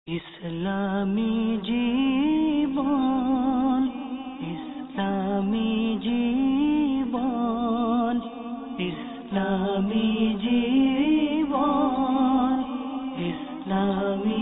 ইসলামী জীবন, ইসলামী জীবন, ইসলামী জীবন, ইসলামী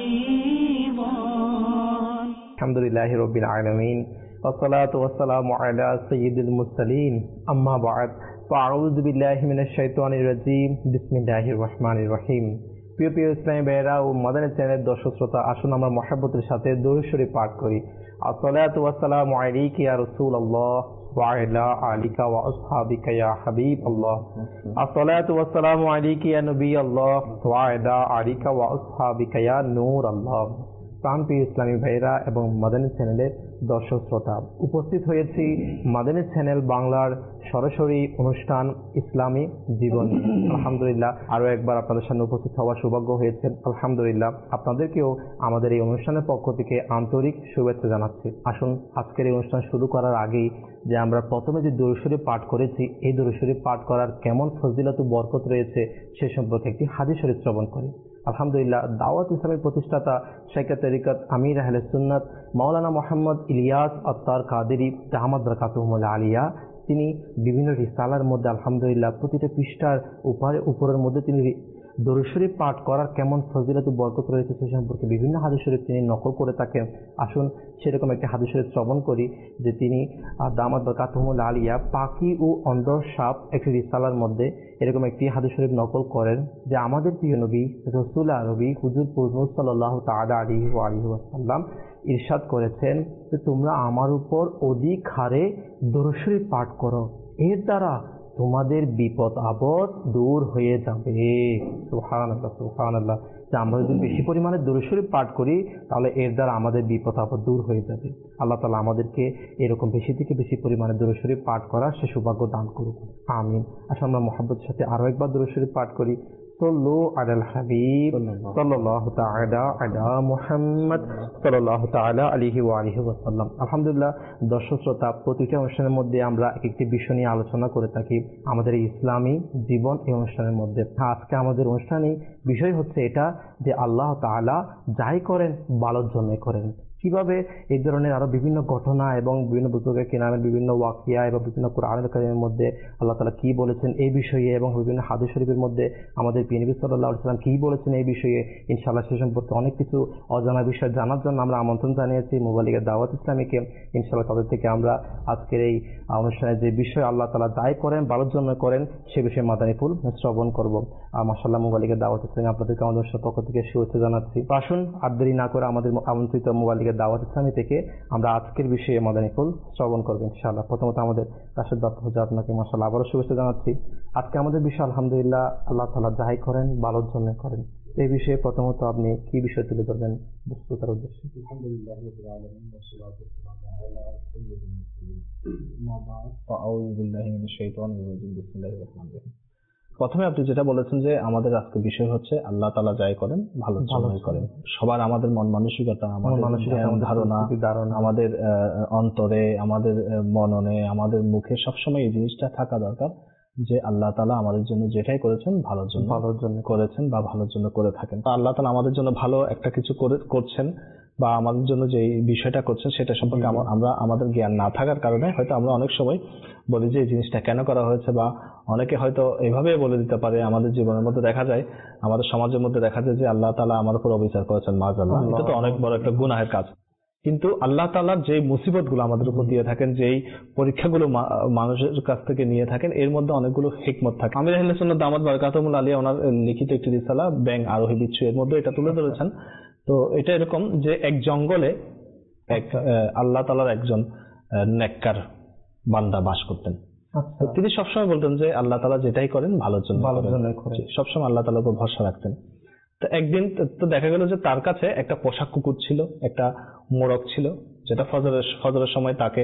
জীবন। আলহামদুলিল্লাহি রাব্বিল আলামিন ওয়াসসালাতু ওয়াসসালামু আলা সাইয়্যিদিল মুরসালিন আম্মা বা'দ ফাআউযু বিল্লাহি মিনাশ শাইতানির রাজীম বিসমিল্লাহির রহমানির রহিম। প্রিয় প্রিয় ইসলামী ভাইয়েরা ও মাদানী চ্যানেলের দর্শক শ্রোতা, আসুন আমরা মহব্বতের সাথে দরুদ শরীফ পাঠ করি। আসসালাতু ওয়াসসালামু আলাইকা ইয়া রাসূলুল্লাহ ওয়া আলা আলিকা ওয়া আসহাবিকা ইয়া হাবিবাল্লাহ। আসসালাতু ওয়াসসালামু আলাইকা ইয়া নবিয়াল্লাহ ওয়া আলা আলিকা ওয়া আসহাবিকা ইয়া নূরাল্লাহ। প্রাণপ্রিয় ইসলামী ভাইয়েরা এবং মাদানী চ্যানেলের দর্শক শ্রোতা, উপস্থিত হয়েছি মাদানী চ্যানেল বাংলার সরাসরি অনুষ্ঠান ইসলামী জীবন। আলহামদুলিল্লাহ, আরও একবার আপনাদের সামনে উপস্থিত হওয়ার সৌভাগ্য হয়েছে। আলহামদুলিল্লাহ, আপনাদেরকেও আমাদের এই অনুষ্ঠানের পক্ষ থেকে আন্তরিক শুভেচ্ছা জানাচ্ছি। আসুন আজকের এই অনুষ্ঠান শুরু করার আগেই যে আমরা প্রথমে যে দরুদ শরীফ পাঠ করেছি, এই দরুদ শরীফ পাঠ করার কেমন ফজিলত ও বরকত রয়েছে সে সম্পর্কে একটি হাদিস শরীফ শ্রবণ করি। আলহামদুলিল্লাহ, দাওয়াত ইসলামের প্রতিষ্ঠাতা শাইখে তরিকত আমির আহলে সুন্নাত মাওলানা মোহাম্মদ ইলিয়াস আত্তার কাদেরী দামাত বরকাতুহুল আলিয়া, তিনি বিভিন্ন রিসালার মধ্যে আলহামদুলিল্লাহ প্রতিটা পৃষ্ঠার উপরের মধ্যে তিনি দরুদ শরীফ পাঠ করার কেমন ফজিলত ও বরকত রয়েছে সে সম্পর্কে বিভিন্ন হাদিস শরীফ তিনি নকল করে থাকেন। আসুন সেরকম একটি হাদিস শরীফ শ্রবণ করি যে তিনি দামাত বরকাতুহুল আলিয়া পাখি ও অন্ধ সাপ একটি রিসালার মধ্যে এরকম একটি হাদিস শরীফ নকল করেন যে আমাদের প্রিয় নবী রাসূল আরবি হুজুর পুরনুর সাল্লাল্লাহু তাআলা আলাইহি ওয়াসাল্লাম ইরশাদ করেছেন যে তোমরা আমার উপর অধিক হারে দরুদ শরীফ পাঠ করো, এর দ্বারা তোমাদের বিপদ আপদ দূর হয়ে যাবে। সুবহানাল্লাহ, সুবহানাল্লাহ। যে আমরা যদি বেশি পরিমাণে দরুদ শরীফ পাঠ করি তাহলে এর দ্বারা আমাদের বিপদ আপদ দূর হয়ে যাবে। আল্লাহ তাআলা আমাদেরকে এরকম বেশি থেকে বেশি পরিমাণে দরুদ শরীফ পাঠ করার সে সৌভাগ্য দান করুক, আমিন। আসলে আমরা মহব্বতের সাথে আরো একবার দরুদ শরীফ পাঠ করি। সাল্লু আলাল হাবিব সাল্লাল্লাহু তাআলা আলা মুহাম্মদ সাল্লাল্লাহু তাআলা আলাইহি ওয়া আলিহি ওয়াসাল্লাম। আলহামদুলিল্লাহ, দর্শক শ্রোতা, প্রতিটা অনুষ্ঠানের মধ্যে আমরা একটি বিষয় নিয়ে আলোচনা করে থাকি আমাদের এই ইসলামী জীবন এই অনুষ্ঠানের মধ্যে। আজকে আমাদের অনুষ্ঠানে বিষয় হচ্ছে এটা যে আল্লাহ তাআলা যাই করেন ভালোর জন্য করেন। কিভাবে এই ধরনের আরো বিভিন্ন ঘটনা এবং বিভিন্ন বুজুর্গের কিরামের বিভিন্ন ওয়াকিয়া এবং বিভিন্ন কুরআনুল কারীমের মধ্যে আল্লাহ তাআলা কি বলেছেন এই বিষয়ে এবং বিভিন্ন হাদিস শরীফের মধ্যে আমাদের প্রিয় নবী সাল্লাল্লাহু আলাইহি ওয়াসাল্লাম কি বলেছেন এই বিষয়ে, ইনশাআল্লাহ সে সম্পর্কে অনেক কিছু অজানা বিষয় জানার জন্য আমরা আমন্ত্রণ জানিয়েছি মুবাল্লিগের দাওয়াত ইসলামীকে। ইনশাআল্লাহ তাদের থেকে আমরা আজকের এই অনুষ্ঠানে যে বিষয় আল্লাহ তাআলা যাই করেন ভালোর জন্য করেন সে বিষয়ে মাদানী ফুল শ্রবণ করব। মাশাআল্লাহ, মুবাল্লিগের দাওয়াত ইসলামী আপনাদেরকে আমাদের পক্ষ থেকে শুভেচ্ছা জানাচ্ছি। আসুন আর দেরি না করে আমাদের আমন্ত্রিত মুবাল্লিগের দাওয়াত ইসলামী থেকে আমরা আজকের বিষয়ে মাদানী ফুল শ্রবণ করবো ইনশাআল্লাহ। প্রথমত আমাদের রাশেদ দত্ত হুজুর, আপনাকে মাশাআল্লাহ আবারও শুভেচ্ছা জানাচ্ছি। আজকে আমাদের বিষয় আলহামদুলিল্লাহ আল্লাহ তাআলা যাই করেন ভালোর জন্য করেন। এই বিষয়ে প্রথমত আপনি কি বিষয় তুলে ধরবেন বক্তৃতার উদ্দেশ্যে? আলহামদুলিল্লাহ রাব্বিল আলামিন ওয়াসসালাতু ওয়াসসালামু আলা সাইয়্যিদিল মুরসালিন আম্মা বা'দ ফাআউযু বিল্লাহি মিনাশ শাইতানির রাজীম বিসমিল্লাহির রহমানির রহিম। প্রথমে আপনি যেটা বলেছেন যে আমাদের আজকে বিষয় হচ্ছে আল্লাহ তাআলা যাই করেন ভালোর জন্যই করেন। সবার আমাদের মন মানসিকতা, আমাদের ধারণা, আমাদের অন্তরে, আমাদের মননে, আমাদের মুখে সবসময় এই জিনিসটা থাকা দরকার যে আল্লাহ তাআলা আমাদের জন্য যেটাই করেছেন ভালোর জন্য করেছেন বা ভালোর জন্য করে থাকেন। আল্লাহ তাআলা আমাদের জন্য ভালো একটা কিছু করছেন বা আমাদের জন্য যে বিষয়টা করছেন সেটা সম্পর্কে আমরা আমাদের জ্ঞান না থাকার কারণে হয়তো আমরা অনেক সময় বলি যে এই জিনিসটা কেন করা হয়েছে, বা অনেকে হয়তো এভাবে বলে দিতে পারে। আমাদের জীবনের মধ্যে দেখা যায়, আমাদের সমাজের মধ্যে দেখা যায় যে আল্লাহ তাআলা আমার উপর অবিচার করেছেন, মাআযাল্লাহ। এটা তো অনেক বড় একটা গুনাহের কাজ। কিন্তু আল্লাহ তাআলার যে মুসিবতগুলো আমাদের উপর দিয়ে থাকেন, যেই পরীক্ষাগুলো মানুষের কাছ থেকে নিয়ে থাকেন, এর মধ্যে অনেকগুলো হিকমত থাকে। আমির আহলে সুন্নাত দামাত বরকাতুহুল আলিয়া ওনার লিখিত একটি রিসালা ব্যাং আরোহী বিচ্ছু, এর মধ্যে এটা তুলে ধরেছেন। তো এটা এরকম যে এক জঙ্গলে এক আল্লাহ তাআলার একজন নেককার বান্দা বাস করতেন। তিনি সবসময় বলতেন যে আল্লাহ তাআলা যেটাই করেন ভালোর জন্য করেন, সবসময় আল্লাহ তাআলার উপর ভরসা রাখতেন। তো একদিন তো দেখা গেল যে তার কাছে একটা পোষা কুকুর ছিল, একটা মোরগ ছিল, যেটা ফজরের সময় তাকে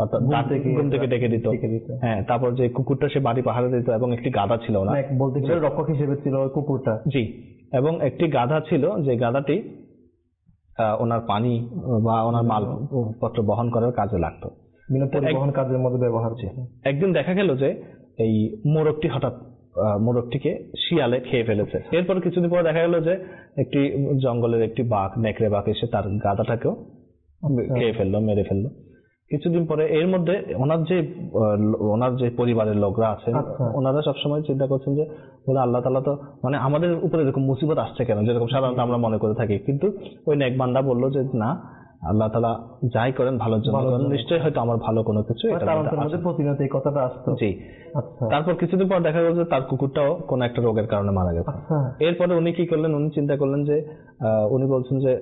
ঘুম থেকে ডেকে দিত। হ্যাঁ, তারপর যে কুকুরটা সে বাড়ি পাহারা দিত, এবং একটি গাধা ছিল, না বলতে গেলে রক্ষক হিসেবে ছিল কুকুরটা। জি, এবং একটি গাধা ছিল যে গাধাটি ওনার পানি বা ওনার মালপত্র বহন করার কাজে লাগতো, পরিবহন কাজের মধ্যে ব্যবহার ছিল। একদিন দেখা গেল যে এই মোরগটি হঠাৎ মোরগটিকে শিয়ালে খেয়ে ফেলেছে। এরপর কিছুদিন পর দেখা গেল যে একটি জঙ্গলের একটি বাঘ, নেকড়ে বাঘ এসে তার গাধাটাকেও খেয়ে ফেললো, মেরে ফেললো। কিছুদিন পরে এর মধ্যে ওনার যে পরিবারের লোকরা আছেন, ওনারা সবসময় চিন্তা করছেন যে বলে আল্লাহ তাআলা তো মানে আমাদের উপরে এরকম মুসিবত আসছে কেন, যেরকম সাধারণত আমরা মনে করে থাকি। কিন্তু ওই নেক বান্দা বললো যে না, আল্লাহ তাআলা যাই করেন ভালোর জন্য করেন, নিশ্চয়ই হয়তো আমার ভালো কোনো কিছু প্রতিনিয়ত এই কথাটা আসতো। জি। তারপর কিছুদিন পর দেখা গেল যে তার কুকুরটাও কোন একটা রোগের কারণে মারা গেছে। এরপরে উনি কি করলেন, উনি চিন্তা করলেন যে উনি বলছেন যে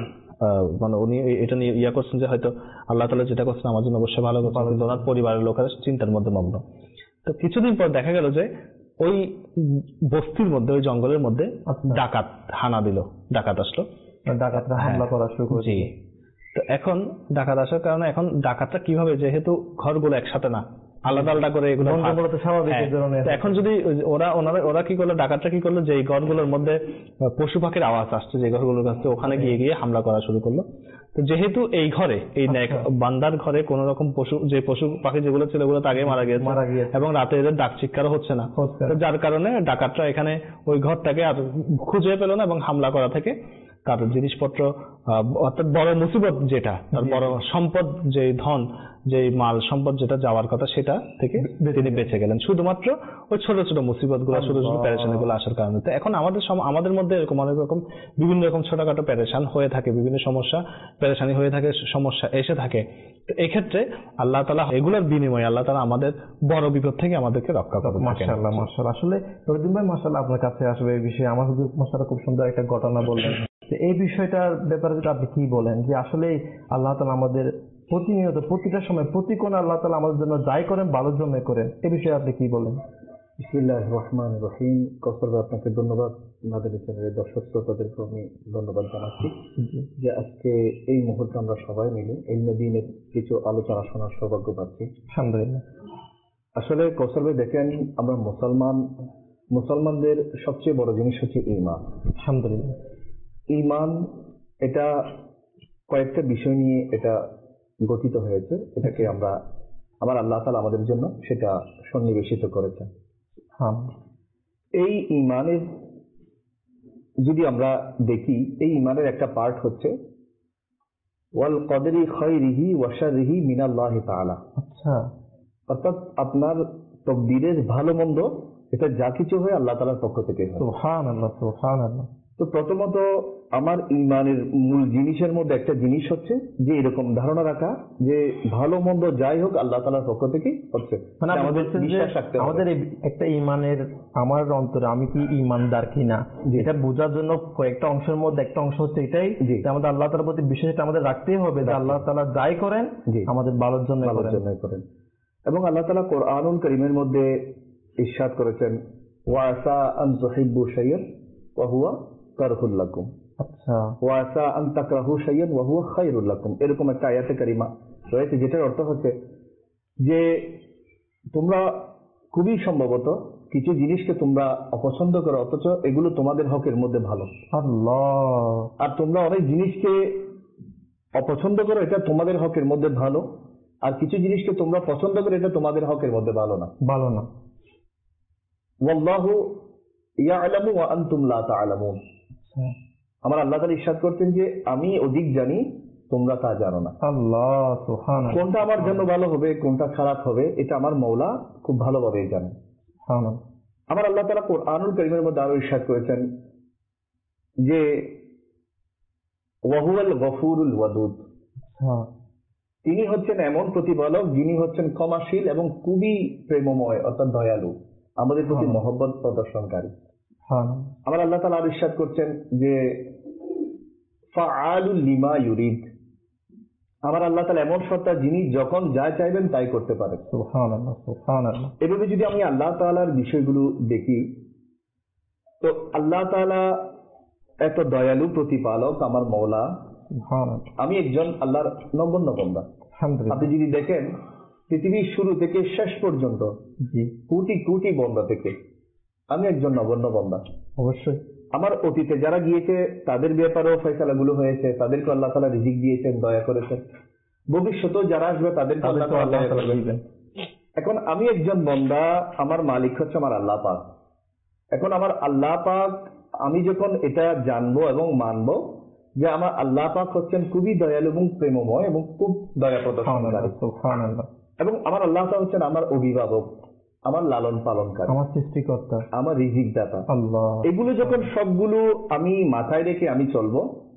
মানে উনি এটা নিয়ে ইয়া করছেন যে হয়তো আল্লাহ তাআলা যেটা করছেন আমার জন্য অবশ্যই ভালো করছেন, কিন্তু ওনার পরিবারের লোকেরা চিন্তার মধ্যে মগ্ন। তো কিছুদিন পর দেখা গেল যে ওই বস্তির মধ্যে, ওই জঙ্গলের মধ্যে ডাকাত হানা দিল, ডাকাত আসলো, ডাকাতরা হামলা করা শুরু করে। জি। তো এখন ডাকাত আসার কারণে এখন ডাকাতটা কিভাবে, যেহেতু ঘরগুলো একসাথে না, আলাদা আলাদা করে এগুলো স্বাভাবিক। এখন যদি ওরা কি করলো, ডাকাতরা কি করলো, যে ঘরগুলোর মধ্যে পশু পাখির আওয়াজ আসছে, যে ঘরগুলোর কাছে ওখানে গিয়ে হামলা করা শুরু করলো। তো যেহেতু এই ঘরে, এই বান্দার ঘরে কোন রকম পশু পাখি যেগুলো ছিল ওগুলো তো আগে মারা গিয়েছে, এবং রাতে এদের ডাক চিৎকারও হচ্ছে না, যার কারণে ডাকাতরা এখানে ওই ঘরটাকে আর খুঁজে পেল না এবং হামলা করা থেকে তার জিনিসপত্র, অর্থাৎ বড় মুসিবত যেটা, তার বড় সম্পদ, যে ধন, যে মাল সম্পদ যেটা যাওয়ার কথা, সেটা থেকে তিনি বেঁচে গেলেন শুধুমাত্র ওই ছোট ছোট মুসিবত গুলো, ছোট ছোট প্যারেশানি গুলো আসার কারণে। তো এখন আমাদের মধ্যে এরকম অনেক রকম বিভিন্ন রকম ছোটখাটো প্যারেশান হয়ে থাকে, বিভিন্ন সমস্যা পেরেশানি হয়ে থাকে, সমস্যা এসে থাকে। তো এক্ষেত্রে আল্লাহ তাআলা এগুলোর বিনিময়ে আল্লাহ তাআলা আমাদের বড় বিপদ থেকে আমাদেরকে রক্ষা করবেন। মাশাআল্লাহ, মাশাআল্লাহ। আসলে রহিম ভাই, মাশাআল্লাহ, আপনার কাছে আসবে এই বিষয়ে আমার হুজুর মাশাআল্লাহ খুব সুন্দর একটা ঘটনা বললেন। এই বিষয়টার ব্যাপারে আপনি কি বলেন, যে আসলে আল্লাহ তাআলা আমাদের প্রতিনিয়ত, প্রতিটা সময়, প্রতি কোণে আল্লাহ তাআলা আমাদের জন্য যাই করেন ভালোর জন্য করেন, এই বিষয়ে আপনি কি বলেন? বিসমিল্লাহির রহমানির রহিম। কৌশল ভাই, আপনাকে ধন্যবাদ। আমাদের চ্যানেলের দর্শক শ্রোতাদেরকে আমি ধন্যবাদ জানাচ্ছি যে আজকে এই মুহূর্তে আমরা সবাই মিলে ইলমে দ্বীনের কিছু আলোচনা শোনার সৌভাগ্য পাচ্ছি। আলহামদুলিল্লাহ। আসলে কৌশল ভাই দেখেন, আমরা মুসলমানদের সবচেয়ে বড় জিনিস হচ্ছে ঈমান। আলহামদুলিল্লাহ। ঈমান এটা কয়েকটা বিষয় নিয়ে এটা গঠিত হয়েছে, এটাকে আমার আল্লাহ তাআলা আমাদের জন্য সেটা সন্নিবেশিত করেছেন। এই ঈমানের যদি আমরা দেখি, এই ঈমানের একটা পার্ট হচ্ছে ওয়াল কদরি খায়রিহি ওয়া শাররিহি মিনাল্লাহি তাআলা। আচ্ছা। অর্থাৎ আপনার তকদিরের ভালো মন্দ এটা যা কিছু হয় আল্লাহ তাআলার পক্ষ থেকে হয়। সুবহানাল্লাহ, সুবহানাল্লাহ। তো প্রথমত আমার ঈমানের মূল জিনিসের মধ্যে একটা জিনিস হচ্ছে যে এরকম ধারণা রাখা যে ভালো মন্দ যাই হোক আল্লাহ তাআলার পক্ষ থেকেই হচ্ছে। মানে আমাদের আমাদের একটা ঈমানের, আমার অন্তরে আমি কি ঈমানদার কিনা, এটা বোঝার জন্য কয়েকটা অংশের মধ্যে একটা অংশ হচ্ছে এটাই যে আমাদের আল্লাহ তাআলার প্রতি বিশ্বাস আমাদের রাখতেই হবে যে আল্লাহ তাআলা যাই করেন আমাদের ভালোর জন্য করেন। এবং আল্লাহ তাআলা কোরআনুল কারীমের মধ্যে ইরশাদ করেছেন ওয়া আসা আন তুহিব্বু শাইআন ওয়া হুয়া কারহুল লাকুম। আচ্ছা। ওয়া আসা আন তাকরাহু শাইআন ওয়া হুয়া খায়রুল লাকুম। এরকম একটা আয়াতে কারিমা রয়েছে যেটার অর্থ হচ্ছে যে তোমরা খুবই সম্ভবত কিছু জিনিসকে তোমরা অপছন্দ করো, অথচ এগুলো তোমাদের হকের মধ্যে ভালো। আল্লাহ। আর তোমরা অনেক জিনিসকে অপছন্দ করো, এটা তোমাদের হকের মধ্যে ভালো। আর কিছু জিনিসকে তোমরা পছন্দ করো, এটা তোমাদের হকের মধ্যে ভালো না। ওয়াল্লাহু ইয়ালামু ওয়া আনতুম লা তা'লামুন। আমার আল্লাহ তাআলা ইরশাদ করতেন যে আমি অধিক জানি, তোমরা তা জানো না। আল্লাহ, সুবহানাল্লাহ। কোনটা আমার জন্য ভালো হবে, কোনটা খারাপ হবে, এটা আমার মওলা খুব ভালোভাবে জানেন। সুবহানাল্লাহ। আমার আল্লাহ তাআলা কোরআনুল কারীমের মধ্যে আরো ইরশাদ করেছেন যে ওয়া হুয়াল গফুরুল ওয়াদুদ। তিনি হচ্ছেন এমন প্রতিপালক যিনি হচ্ছেন ক্ষমাশীল এবং খুবই প্রেমময়, অর্থাৎ দয়ালু, আমাদের প্রতি মহব্বত প্রদর্শনকারী। আমার আল্লাহ তাআলা ইরশাদ করছেন যে ফাআলুল লিমা ইউরিদ। আমার আল্লাহ তাআলা এমন সত্তা যিনি যখন যা চাইবেন তাই করতে পারেন। সুবহানাল্লাহ, সুবহানাল্লাহ। এভাবে যদি আমি আল্লাহ তাআলার বিষয়গুলো দেখি, তো আল্লাহ তাআলা এত দয়ালু প্রতিপালক, আমার মওলা। আমি একজন আল্লাহর নগণ্য বান্দা। আপনি যদি দেখেন পৃথিবীর শুরু থেকে শেষ পর্যন্ত কোটি কোটি বান্দা থেকে আমি একজন নগণ্য বান্দা। অবশ্যই আমার অতীতে যারা গিয়েছে তাদের ব্যাপারেও ফয়সালাগুলো হয়েছে, তাদেরকে আল্লাহ তাআলা রিজিক দিয়েছেন, দয়া করেছেন। ভবিষ্যতেও যারা আসবে তাদেরকে আল্লাহ তাআলা দিবেন। এখন আমি একজন বান্দা, আমার মালিক হচ্ছে আমার আল্লাহ পাক। এখন আমার আল্লাহ পাক, আমি যখন এটা জানবো এবং মানবো যে আমার আল্লাহ পাক হচ্ছেন খুবই দয়ালু এবং প্রেমময় এবং খুব দয়া প্রদর্শনকারী, সুবহানাল্লাহ, এবং আমার আল্লাহ পাক হচ্ছেন আমার অভিভাবক, আমার লালন পালনকারী, আমার সৃষ্টিকর্তা, আমার রিজিক দাতা, আল্লাহ। এগুলো যখন সবগুলো আমি মাথায় রেখে আমি চলবো,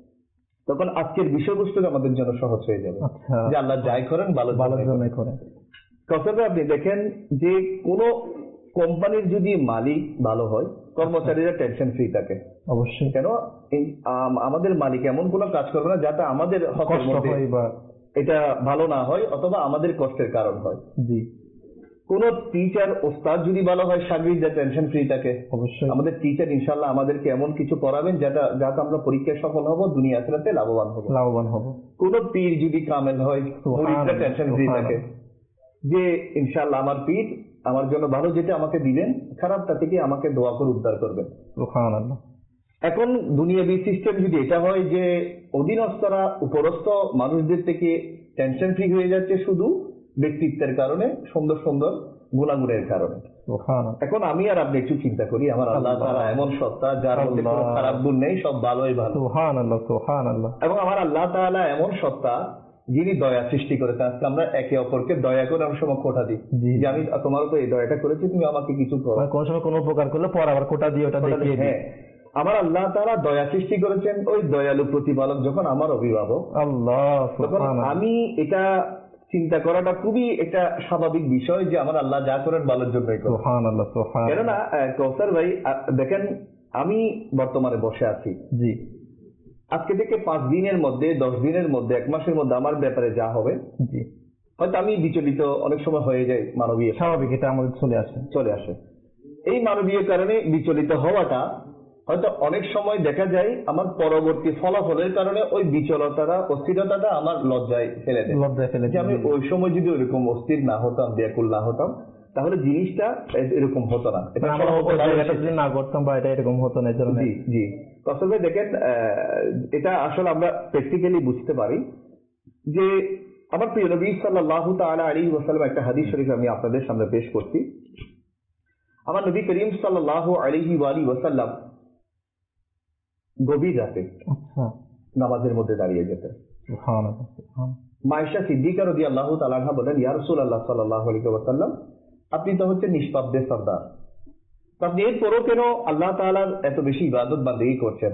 তখন আজকের বিষয়বস্তুটা আমাদের জন্য সহজ হয়ে যাবে। আচ্ছা, যে আল্লাহ যাই করেন ভালোর ভালোর জন্য জন্যই করেন। কসবে আপনি দেখেন যে কোন কোম্পানির যদি মালিক ভালো হয়, কর্মচারীরা টেনশন ফ্রি থাকে। অবশ্যই। কেন? আমাদের মালিক এমন কোনো কাজ করবে না যাতে আমাদের হকের কষ্ট মধ্যে হয় বা এটা ভালো না হয় অথবা আমাদের কষ্টের কারণ হয়। জি, কোন টিচার ওস্তাদ যদি ভালো হয়, সার্ভিসটা টেনশন ফ্রি থাকে। অবশ্যই। আমাদের টিচার ইনশাআল্লাহ আমাদেরকে এমন কিছু পড়াবেন যাতে আমরা পরীক্ষায় সফল হব, দুনিয়া আখিরাতে লাভবান হব। লাভবান হব। কোন পীর যদি কামেল হয়, মুরিদরা টেনশন ফ্রি থাকে যে ইনশাআল্লাহ আমার পীর আমার জন্য ভালো যেটা আমাকে দিবেন, খারাপটা থেকে আমাকে দোয়া করে উদ্ধার করবেন। সুবহানাল্লাহ। এখন দুনিয়াবি সিস্টেম যদি এটা হয় যে অধীনস্থরা উপরস্থ মানুষদের থেকে টেনশন ফ্রি হয়ে যাচ্ছে শুধু ব্যক্তিত্বের কারণে, সুন্দর সুন্দর গুণাগুণের কারণে। এখন আমি আর আপনি একটু চিন্তা করি, আমার আল্লাহ তাআলা এমন সত্তা যার মধ্যে কোনো খারাপ গুণ নেই, সব ভালোই ভালো। সুবহানাল্লাহ, সুবহানাল্লাহ। এবং আমার আল্লাহ তাআলা এমন সত্তা যিনি দয়া সৃষ্টি করেছেন। আজকে আমরা একে অপরকে দয়া করে অনেক সময় খোটা দিই যে আমি তোমার উপর এই দয়াটা করেছি, তুমি আমাকে কিছু করো। কোন সময় কোনো উপকার করলে পরে আবার খোটা দিয়ে ওটা দেখিয়ে দিই। আমার আল্লাহ তাআলা দয়া সৃষ্টি করেছেন ওই দয়ালু প্রতিপালক যখন আমার অভিভাবক আল্লাহ, তখন আমি এটা চিন্তা করাটা খুবই একটা স্বাভাবিক বিষয় যে আমার আল্লাহ যা করেন ভালোর জন্যই করেন। সুবহানাল্লাহ, সুবহানাল্লাহ। কেননা কৌসার ভাই দেখেন, আমি বর্তমানে বসে আছি, জি, আজকে থেকে 5 দিনের মধ্যে, 10 দিনের মধ্যে, 1 মাসের মধ্যে আমার ব্যাপারে যা হবে, জি, হয়তো আমি বিচলিত অনেক সময় হয়ে যাই। মানবীয় স্বাভাবিক, এটা আমাদের চলে আসে। এই মানবীয় কারণে বিচলিত হওয়াটা হয়তো অনেক সময় দেখা যায় আমার পরবর্তী ফলাফলের কারণে ওই বিচলতাটা, অস্থিরতাটা আমার লজ্জায় ফেলে দেয়। যে আমি ওই সময় যদি ওইরকম অস্থির না হতাম, ব্যাকুল না হতাম, তাহলে জিনিসটা এরকম হতো না। এটা না করতাম বা এটা এরকম হতো না। জি জি, আসলে দেখেন এটা আসলে আমরা প্র্যাকটিক্যালি বুঝতে পারি যে আমার প্রিয় নবী সাল্লাল্লাহু তাআলা আলাইহি ওয়াসাল্লাম একটা হাদিস শরীফ আমি আপনাদের সামনে পেশ করছি। আমার নবী করিম সাল্লাল্লাহু আলাইহি ওয়াসাল্লাম গভীর রাতে নামাজের মধ্যে দাঁড়িয়ে যেতেন। মায়েশা সিদ্দিকা রাদিয়াল্লাহু তাআলা আনহা বলেন, ইয়া রাসূলুল্লাহ সাল্লাল্লাহু আলাইহি ওয়াসাল্লাম, আপনি তো হচ্ছেন নিষ্পাপদের সর্দার, আপনি এরপরও কেন আল্লাহ তাআলার এত বেশি ইবাদত বান্দেগী করছেন?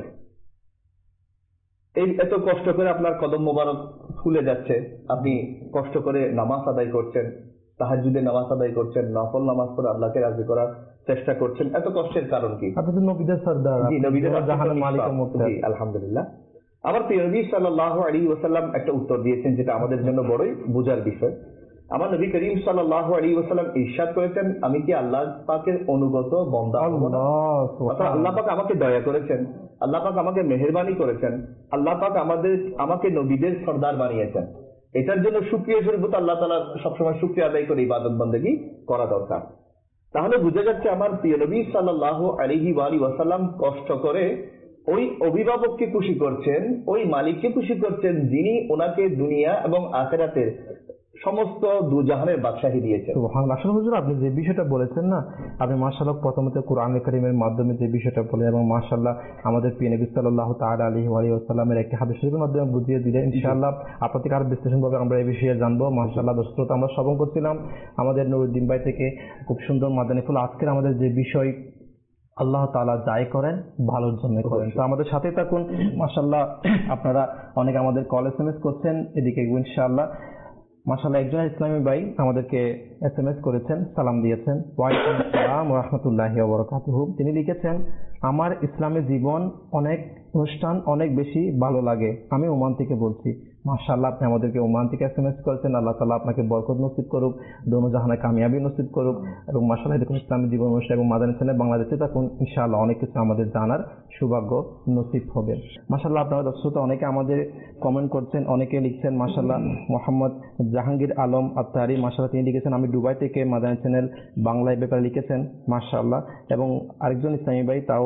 এই এত কষ্ট করে আপনার কদম মোবারক ফুলে যাচ্ছে, আপনি কষ্ট করে নামাজ আদায় করছেন, তাহাজ্জুদে নামাজ আদায় করছেন, নফল নামাজ পড়ে আল্লাহকে রাজি করার চেষ্টা করছেন, এত কষ্টের কারণ কি? আপনি তো নবীদের সর্দার, জি, নবীদের জাহানের মালিকের মুক্তার। জি, আলহামদুলিল্লাহ। আমার প্রিয় নবী সাল্লাল্লাহু আলাইহি ওয়াসাল্লাম একটা উত্তর দিয়েছেন যেটা আমাদের জন্য বড়ই বোঝার বিষয়। আমার নবী করিম সাল্লাল্লাহু আলাইহি ওয়াসাল্লাম ইরশাদ করেছেন, আমি কি আল্লাহ পাকের অনুগত বান্দা হব না? আল্লাহ পাক আমাকে দয়া করেছেন, আল্লাহ পাক আমাকে মেহেরবানি করেছেন, আল্লাহ পাক আমাকে নবীদের সর্দার বানিয়েছেন। এটার জন্য শুকরিয়া স্বরূপ আল্লাহ তাআলা সবসময় শুকরিয়া আদায় করে ইবাদত বন্দেগী করা দরকার। তাহলে বোঝা যাচ্ছে আমার প্রিয় নবী সাল্লাল্লাহু আলাইহি ওয়াসাল্লাম কষ্ট করে ওই অভিভাবককে খুশি করছেন, ওই মালিককে খুশি করছেন যিনি ওনাকে দুনিয়া এবং আখিরাতের সমস্ত দুজাহানের বাদশাহী দিয়েছেন। সুবহানাল্লাহ। আসলে হুজুর আপনি যে বিষয়টা বলেছেন না, আপনি মাশাআল্লাহ প্রথমত কোরআন কারীমের মাধ্যমে যে বিষয়টা বলে এবং মাশাআল্লাহ আমাদের প্রিয় নবী সাল্লাল্লাহু তাআলা আলাইহি ওয়াসাল্লামের একটি হাদিস শরীফের মাধ্যমে বুঝিয়ে দিলেন। ইনশাআল্লাহ আপনার থেকে আরো বিশ্লেষণভাবে আমরা এই বিষয়ে জানবো। মাশাআল্লাহ দর্শক আমরা শ্রবণ করছিলাম আমাদের নুরুদ্দিন ভাই থেকে খুব সুন্দর মাদানী ফুল। আজকের আমাদের যে বিষয়, আল্লাহ তাআলা যাই করেন ভালোর জন্য করেন। তো আমাদের সাথে থাকুন। মাশাআল্লাহ আপনারা অনেক আমাদের কল এসএমএস করছেন, এদিকে ইনশাআল্লাহ মাশাআল্লাহ একজন ইসলামী ভাই আমাদেরকে এসএমএস করেছেন, সালাম দিয়েছেন। ওয়ালাইকুম আসসালাম ওয়া রাহমাতুল্লাহি ওয়া বারাকাতুহু। তিনি লিখেছেন, আমার ইসলামী জীবন অনেক অনুষ্ঠান অনেক বেশি ভালো লাগে, আমি ওমান থেকে বলছি। মাশাআল্লাহ আপনি আমাদেরকে ওমান থেকে এসএমএস করেছেন। আল্লাহ তাআলা আপনাকে বরকত নসিব করুক, দোনো জাহানে কামিয়াবি নসিব করুক এবং মাশাআল্লাহ এরকম ইসলামী জীবন অনুষ্ঠান এবং মাদানী চ্যানেল বাংলাদেশে থাকুন। ইনশাআল্লাহ অনেক কিছু আমাদের জানার সৌভাগ্য নসিব হবে। মাশাআল্লাহ আপনারা দর্শক অনেকে আমাদের কমেন্ট করছেন, অনেকে লিখছেন। মাশাআল্লাহ মোহাম্মদ জাহাঙ্গীর আলম আত্তারি মাশাআল্লাহ তিনি লিখেছেন, আমি দুবাই থেকে মাদানী চ্যানেল বাংলায় ব্যাপারে লিখেছেন। মাশাআল্লাহ। এবং আরেকজন ইসলামী ভাই তাও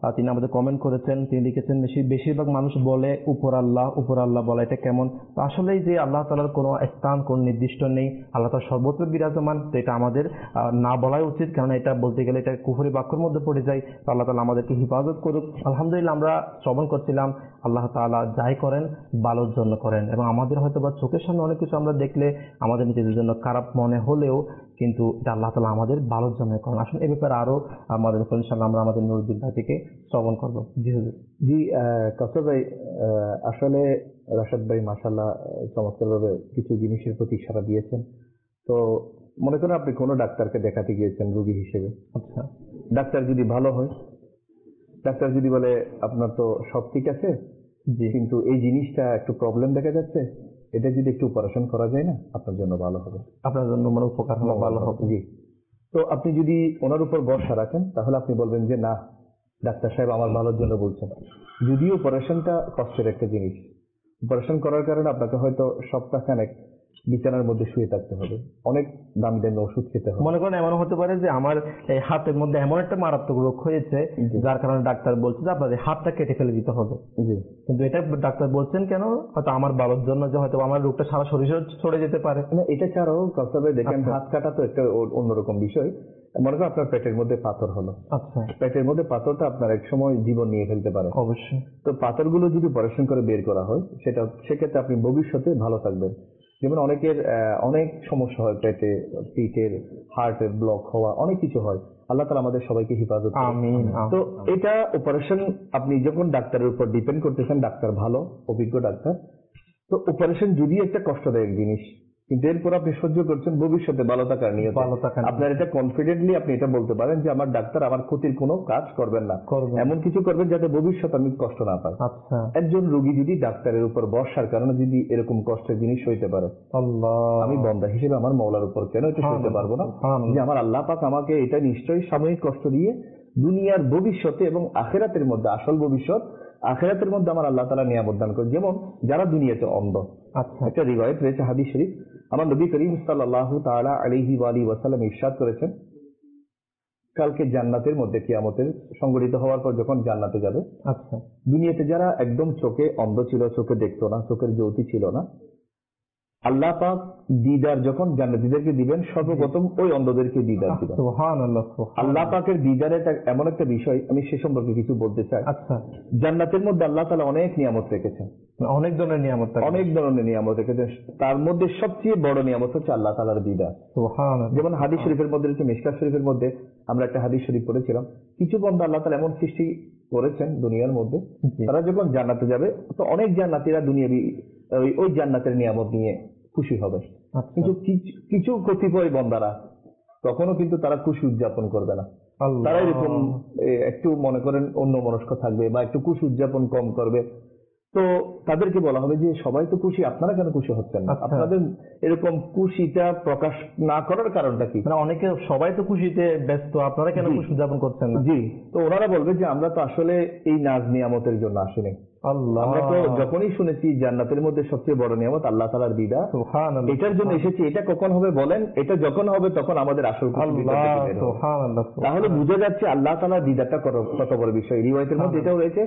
তিনি আমাদের কমেন্ট করেছেন, তিনি লিখেছেন বেশিরভাগ মানুষ বলে উপর আল্লাহ বলা এটা কেমন? তো আসলেই যে আল্লাহ তাআলার কোনো স্থান কোন নির্দিষ্ট নেই, আল্লাহ তাআলা সর্বত্র বিরাজমান, তো এটা আমাদের না বলাই উচিত, কারণ এটা বলতে গেলে এটা কুফরি বাক্যের মধ্যে পড়ে যায়। তো আল্লাহ তাআলা আমাদেরকে হিফাজত করুক। আলহামদুলিল্লাহ, আমরা শ্রবণ করছিলাম আল্লাহ তাআলা যাই করেন ভালোর জন্য করেন, এবং আমাদের হয়তো বা চোখের সামনে অনেক কিছু আমরা দেখলে আমাদের নিজেদের জন্য খারাপ মনে হলেও কিন্তু এটা আল্লাহ তাআলা আমাদের ভালোর জন্য করেন। আসলে এই ব্যাপারে আরো আমাদের ইনশাআল্লাহ আমরা আমাদের নুরুদ্দিন ভাই থেকে শ্রবণ করবো। জি হুজুর। জি কাসর ভাই, আসলে রাশাদ ভাই মাশাআল্লাহ চমৎকার ভাবে কিছু জিনিসের প্রতি ইশারা দিয়েছেন। তো মনে করেন আপনি কোনো ডাক্তারকে দেখাতে গিয়েছেন রোগী হিসেবে। আচ্ছা, ডাক্তার যদি ভালো হয়, ডাক্তার যদি বলে আপনার তো সব ঠিক আছে, জি, কিন্তু এই জিনিসটা একটু প্রবলেম দেখা যাচ্ছে, এটা যদি একটু অপারেশন করা যায় না আপনার জন্য ভালো হবে, আপনার জন্য মানে উপকার হবে, ভালো হবে। জি। তো আপনি যদি ওনার উপর ভরসা রাখেন তাহলে আপনি বলবেন যে না, ডাক্তার সাহেব আমার ভালোর জন্য বলছেন। যদিও অপারেশনটা কষ্টের একটা জিনিস, অপারেশন করার কারণে আপনাকে হয়তো সপ্তাহখানেক বিছানার মধ্যে শুয়ে থাকতে হবে, অনেক দামি দামি ওষুধ খেতে হবে। মনে করেন এমন হতে পারে যে আমার এই হাতের মধ্যে এমন একটা মারাত্মক রোগ হয়েছে যার কারণে ডাক্তার বলছে যে আপনার এই হাতটা কেটে ফেলে দিতে হবে, জি। কিন্তু এটা ডাক্তার বলছেন কেন? হয়তো আমার ভালোর জন্য, যে হয়তো আমার রোগটা সারা শরীরে ছড়ে যেতে পারে। না, এটা ছাড়াও কষ্টবে দেখেন হাত কাটা তো একটা অন্যরকম বিষয়। মনে করেন আপনার পেটের মধ্যে পাথর হলো, আচ্ছা, পেটের মধ্যে পাথরটা আপনার এক সময় জীবন নিয়ে ফেলতে পারে। অবশ্যই। তো পাথরগুলো যদি অপারেশন করে বের করা হয় সেক্ষেত্রে আপনি ভবিষ্যতে ভালো থাকবেন। যেমন অনেকের অনেক সমস্যা হয়, পেটে, পিঠের, হার্টের ব্লক হওয়া, অনেক কিছু হয়। আল্লাহ তাআলা আমাদের সবাইকে হিফাজত করুন। আমিন। তো এটা অপারেশন আপনি যখন ডাক্তারের উপর ডিপেন্ড করতেছেন, ডাক্তার ভালো অভিজ্ঞ ডাক্তার, তো অপারেশন যদি একটা কষ্টদায়ক জিনিস, কিন্তু এরপর আপনি সহ্য করছেন ভবিষ্যতে ভালো থাকার নিয়তে, আপনার এটা কনফিডেন্টলি আপনি এটা বলতে পারেন যে আমার ডাক্তার আমার ক্ষতির কোনো কাজ করবেন না, এমন কিছু করবেন যাতে ভবিষ্যতে আমি কষ্ট না পাই। আচ্ছা, একজন রোগী যদি ডাক্তারের উপর ভরসার কারণে যদি এরকম কষ্টের জিনিস হইতে পারে, আল্লাহ, আমি বান্দা হিসেবে আমার মওলার উপর কেন এটা সইতে পারবো না? যে আমার আল্লাহ পাক আমাকে এটা নিশ্চয়ই সাময়িক কষ্ট দিয়ে দুনিয়ার ভবিষ্যতে এবং আখিরাতের মধ্যে, আসল ভবিষ্যৎ আখিরাতের মধ্যে আমার আল্লাহ তাআলা নিয়ামত দান করেন। যেমন যারা দুনিয়াতে অন্ধ, আচ্ছা, একটা রিওয়ায়াত রয়েছে হাদিস শরীফ, আমার নবী করিম সাল্লাল্লাহু তাআলা আলাইহি ওয়া আলিহি ওয়াসাল্লাম ইরশাদ করেছেন, কালকে জান্নাতের মধ্যে কিয়ামতের সংগঠিত হওয়ার পর যখন জান্নাতে যাবে, আচ্ছা, দুনিয়াতে যারা একদম চোখে অন্ধ ছিল, চোখে দেখতো না, চোখের জ্যোতি ছিল না, আল্লাহ পাক দিদার যখন জান্নাতীদেরকে দিবেন, সর্বপ্রথম ওই অন্ধদেরকে দিদার দিবেন। সুবহানাল্লাহ। আল্লাহ পাকের দিদার এটা এমন একটা বিষয়, আমি সে সম্পর্কে কিছু বলতে চাই। আচ্ছা, জান্নাতের মধ্যে আল্লাহ তাআলা অনেক নিয়ামত রেখেছেন, অনেক ধরনের নিয়ামত থাকে। অনেক ধরনের নিয়ামত রেখেছেন। তার মধ্যে সবচেয়ে বড় নিয়ামত হচ্ছে আল্লাহ তাআলার দিদার। সুবহানাল্লাহ। যেমন হাদিস শরীফের মধ্যে রয়েছে, মিশকাত শরীফের মধ্যে আমরা একটা হাদিস শরীফ পড়েছিলাম, কিছু বান্দা আল্লাহ তাআলা এমন সৃষ্টি করেছেন দুনিয়ার মধ্যে, তারা যখন জান্নাতে যাবে তো অনেক জান্নাতীরা দুনিয়াবি ওই জান্নাতের নিয়ামত নিয়ে খুশি হবে, কিন্তু কিছু কতিপয় বান্দারা কখনো কিন্তু তারা খুশি উদযাপন করবে না। তারা এরকম একটু মনে করেন অন্য মনস্ক থাকবে বা একটু খুশি উদযাপন কম করবে। তো তাদেরকে বলা হবে যে সবাই তো খুশি, আপনারা কেন খুশি হচ্ছেন না? আপনাদের এরকম খুশিটা প্রকাশ না করার কারণটা কি? মানে অনেকে, সবাই তো খুশিতে ব্যস্ত, আপনারা কেন খুশি উদযাপন করছেন না? জি। তো ওনারা বলবে যে আমরা তো আসলে এই নাজ নিয়ামতের জন্য আসিনি, আল্লাহ, আমরা তো যখনই শুনেছি জান্নাতের মধ্যে সবচেয়ে বড় নিয়ামত আল্লাহ তাআলার দিদার, সুবহানাল্লাহ, এটার জন্য এসেছি। এটা কখন হবে বলেন? এটা যখন হবে তখন আমাদের আসল খুশি ভিতর থেকে বের হবে। সুবহানাল্লাহ। তাহলে বুঝা যাচ্ছে আল্লাহ তাআলার দিদারটা কত বড় বিষয়। রিওয়ায়াতের মধ্যে এটাও রয়েছে,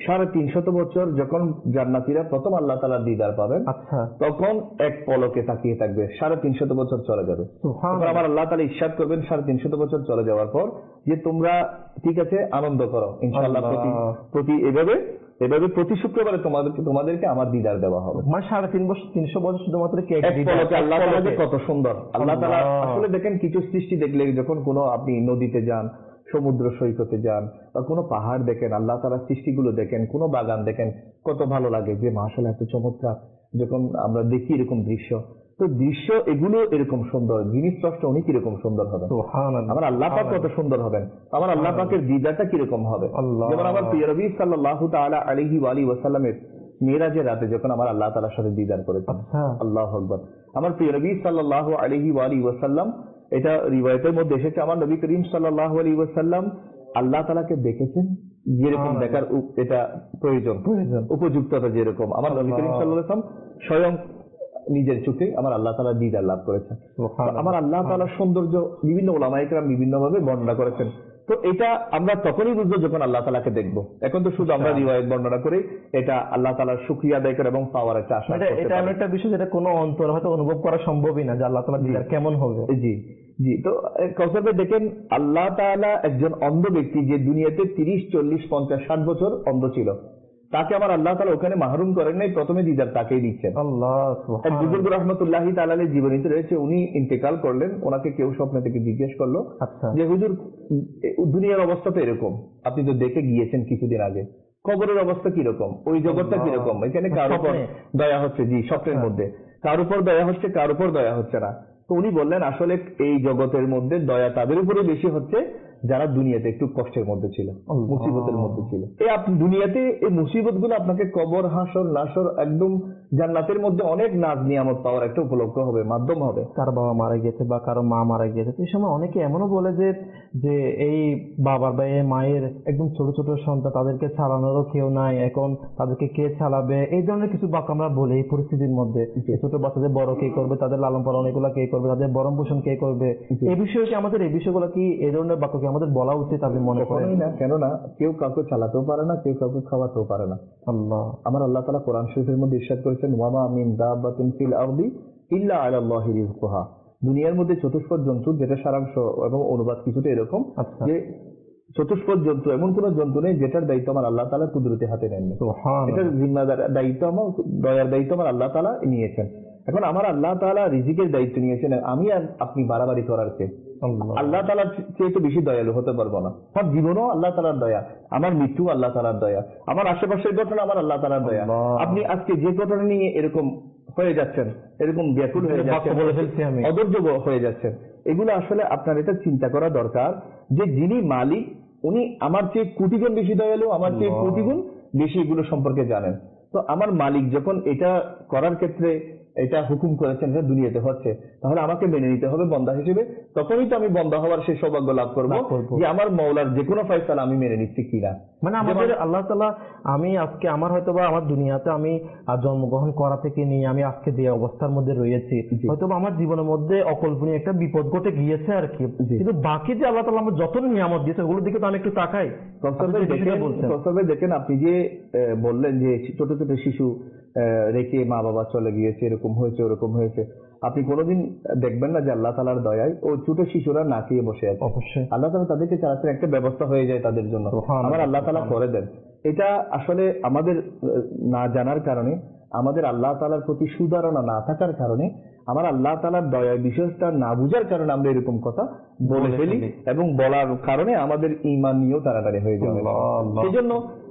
350 বছর যখন জান্নাতীরা প্রথম আল্লাহ তাআলার দিদার পাবেন, আচ্ছা, তখন এক পলকে তাকিয়ে থাকবে, 350 বছর চলে যাবে। তখন আমার আল্লাহ তাআলা ইরশাদ করবেন 350 বছর চলে যাওয়ার পর, যে তোমরা ঠিক আছে আনন্দ করো, ইনশাআল্লাহ প্রতি এভাবে প্রতি শুক্রবারে তোমাদেরকে আমার দিদার দেওয়া হবে। মানে 350 বছর শুধুমাত্র আল্লাহ তাআলা যে কত সুন্দর। আল্লাহ তাআলা আসলে দেখেন, কিছু সৃষ্টি দেখলে, যখন কোনো আপনি নদীতে যান, সমুদ্র সৈকতে যান, বা কোনো পাহাড় দেখেন, আল্লাহ তাআলার সৃষ্টিগুলো দেখেন, কোনো বাগান দেখেন, কত ভালো লাগে যে মাশাআল্লাহ এত চমৎকার। যখন আমরা দেখি এরকম দৃশ্য, তো দৃশ্য এগুলো এরকম সুন্দর, জিনিস স্রষ্টা উনি কিরকম সুন্দর হবেন, আমার আল্লাহ পাক কত সুন্দর হবেন, আমার আল্লাহ পাকের দিদারটা কিরকম হবে। যেমন আমার প্রিয় নবী সাল্লাল্লাহু তাআলা আলাইহি ওয়া আলিহি ওয়াসাল্লামের মিরাজের রাতে যখন আমার আল্লাহ তাআলার সাথে দিদার করেছেন, আল্লাহু আকবার। আমার প্রিয় নবী সাল্লাল্লাহু আলাইহি ওয়া আলিহি ওয়াসাল্লাম, এটা রিওয়ায়াতের মধ্যে এসেছে, আমার নবী করিম সাল্লাল্লাহু আলাইহি ওয়াসাল্লাম আল্লাহ তাআলাকে দেখেছেন যেরকম দেখার এটা প্রয়োজন, উপযুক্ততা যেরকম, আমার নবী করিম সাল্লাল্লাহু আলাইহি ওয়াসাল্লাম স্বয়ং নিজের চোখে আমার আল্লাহ তাআলা দিদার লাভ করেছেন। আমার আল্লাহ তাআলার সৌন্দর্য বিভিন্ন উলামায়ে কেরাম বিভিন্ন ভাবে বর্ণনা করেছেন। তো এটা আমরা তখনই বুঝবো যখন আল্লাহ তাআলাকে দেখবো। এখন তো শুধু আমরা রিওয়ায়াত বর্ণনা করি, এটা আল্লাহ তাআলার শুকরিয়া আদায় করে এবং পাওয়ার একটা আশা করতে এটা এমন পারি। একটা বিষয় যেটা কোনো অন্তর হয়তো অনুভব করা সম্ভবই না যে আল্লাহ তাআলা দিদার কেমন হবে। জি জি। তো কাউসার ভাই দেখেন, আল্লাহ তাআলা একজন অন্ধ ব্যক্তি যে দুনিয়াতে 30, 40, 50, 60 বছর অন্ধ ছিল, তাকে আমার আল্লাহ তাআলা ওখানে মাহরুম করেন নাই, প্রথমে দিদার তাকেই দিচ্ছেন। আল্লাহ এক বুজুর্গ রহমতুল্লাহি তাআলা আলাইহির জীবনীতে রয়েছে, উনি ইন্তেকাল করলেন, ওনাকে কেউ স্বপ্ন থেকে জিজ্ঞেস করলো আচ্ছা যে হুজুর, দুনিয়ার অবস্থা তো এরকম, আপনি তো দেখে গিয়েছেন কিছুদিন আগে, কবরের অবস্থা কিরকম, ওই জগৎটা কিরকম, এখানে কার উপর দয়া হচ্ছে? জি, স্বপ্নের মধ্যে কার উপর দয়া হচ্ছে, কার উপর দয়া হচ্ছে না। তো উনি বললেন, আসলে এই জগতের মধ্যে দয়া তাদের উপরে বেশি হচ্ছে যারা দুনিয়াতে একটু কষ্টের মধ্যে ছিল, মুসিবতের মধ্যে ছিল। এই আপনি দুনিয়াতে এই মুসিবত গুলো আপনাকে কবর, হাসর, নাসর, একদম জান্নাতের মধ্যে অনেক নাজ নিয়ামত পাওয়ার একটা উপলক্ষ হবে, মাধ্যম হবে। কারো বাবা মারা গেছে বা কারো মা মারা গেছে, এই সময় অনেকে এমনও বলে যে এই বাবার বা এই মায়ের একদম ছোট ছোট সন্তান, তাদেরকে চালানোরও কেউ নাই, এখন তাদেরকে কে চালাবে, এই ধরনের কিছু বাক্য আমরা বলি এই পরিস্থিতির মধ্যে। ছোট বাচ্চাদের বড় কে করবে, তাদের লালন পালন এগুলো কে করবে, তাদের ভরণ পোষণ কে করবে, এই বিষয়ে কি আমাদের এই বিষয়গুলো কি এই ধরনের বাক্য কি আমাদের বলা উচিত আপনি মনে করেন? না, কেননা কেউ কাউকে চালাতেও পারে না, কেউ কাউকে খাওয়াতেও পারে না। আমার আল্লাহ তাআলা কোরআন শরীফের মধ্যে ইরশাদ করেছেন, ওয়ামা মিন দাব্বাতিন ফিল আরদি ইল্লা আলাল্লাহি রিজকুহা। দুনিয়ার মধ্যে চতুষ্পদ জন্তু, যেটা সারাংশ এবং অনুবাদ কিছুটা এরকম যে চতুষ্পদ জন্তু এমন কোন জন্তু নেই যেটার দায়িত্ব আমার আল্লাহ তাআলা কুদরতি হাতে নেন। এটার জিম্মাদার দায়িত্ব আমার, দয়ার দায়িত্ব আমার আল্লাহ তাআলা নিয়েছেন। এখন আমার আল্লাহ তাআলা রিজিকের দায়িত্ব নিয়েছেন, আমি আর আপনি বাড়াবাড়ি করার কে? আল্লাহ তাআলার চেয়ে তো বেশি দয়ালু হতে পারবো না। আমার জীবনও আল্লাহ তাআলার দয়া, আমার মৃত্যু আল্লাহ তাআলার দয়া, আমার আশেপাশের ঘটনা আমার আল্লাহ তাআলার দয়া। আপনি আজকে যে ঘটনা নিয়ে এরকম হয়ে যাচ্ছেন, এরকম ব্যাকুল হয়ে যাচ্ছেন, অধৈর্য হয়ে যাচ্ছেন, এগুলো আসলে আপনার এটা চিন্তা করা দরকার যে যিনি মালিক উনি আমার চেয়ে কোটি গুণ বেশি দয়ালু, আমার চেয়ে কোটি গুণ বেশি এগুলো সম্পর্কে জানেন। তো আমার মালিক যখন এটা করার ক্ষেত্রে এটা হুকুম করেছেন, এটা দুনিয়াতে হচ্ছে, তাহলে আমাকে মেনে নিতে হবে বন্দা হিসেবে। তখনই তো আমি বন্দা হওয়ার সেই সৌভাগ্য লাভ করবো যে আমার মওলার যে কোনো ফয়সালা আমি মেনে নিচ্ছি কিনা। মানে আমাদের আল্লাহ তাআলা, আমি আজকে আমার হয়তোবা আমার দুনিয়াতে আমি জন্মগ্রহণ করা থেকে নিয়ে আমি আজকে যে অবস্থার মধ্যে রয়েছি, হয়তোবা আমার জীবনের মধ্যে অকল্পনীয় একটা বিপদ ঘটে গিয়েছে আর কি, কিন্তু বাকি যে আল্লাহ তাআলা আমার যত নিয়ামত দিয়েছে ওগুলোর দিকে তো আমি একটু তাকাই। দেখেন, আপনি যে বললেন যে ছোট ছোট শিশু রেখে মা বাবা চলে গিয়েছে, এরকম হয়েছে, ওরকম হয়েছে, আপনি কোনোদিন দেখবেন না যে আল্লাহ তাআলার দয়ায় ও ছোট শিশুরা না খেয়ে বসে আছে। অবশ্যই আল্লাহ তাআলা তাদেরকে চালাতে একটা ব্যবস্থা হয়ে যায় তাদের জন্য, আমার আল্লাহ তাআলা করে দেন। এটা আসলে আমাদের না জানার কারণে, আমাদের আল্লাহ তাআলার প্রতি সুধারণা না থাকার কারণে, আমার আল্লাহ তাআলার দয়ার বিষয়টা না বুঝার কারণে আমরা এরকম কথা বলে ফেলি, এবং বলার কারণে আমাদের ঈমান নিয়েও তাড়াতাড়ি হয়ে যায়। সেই জন্য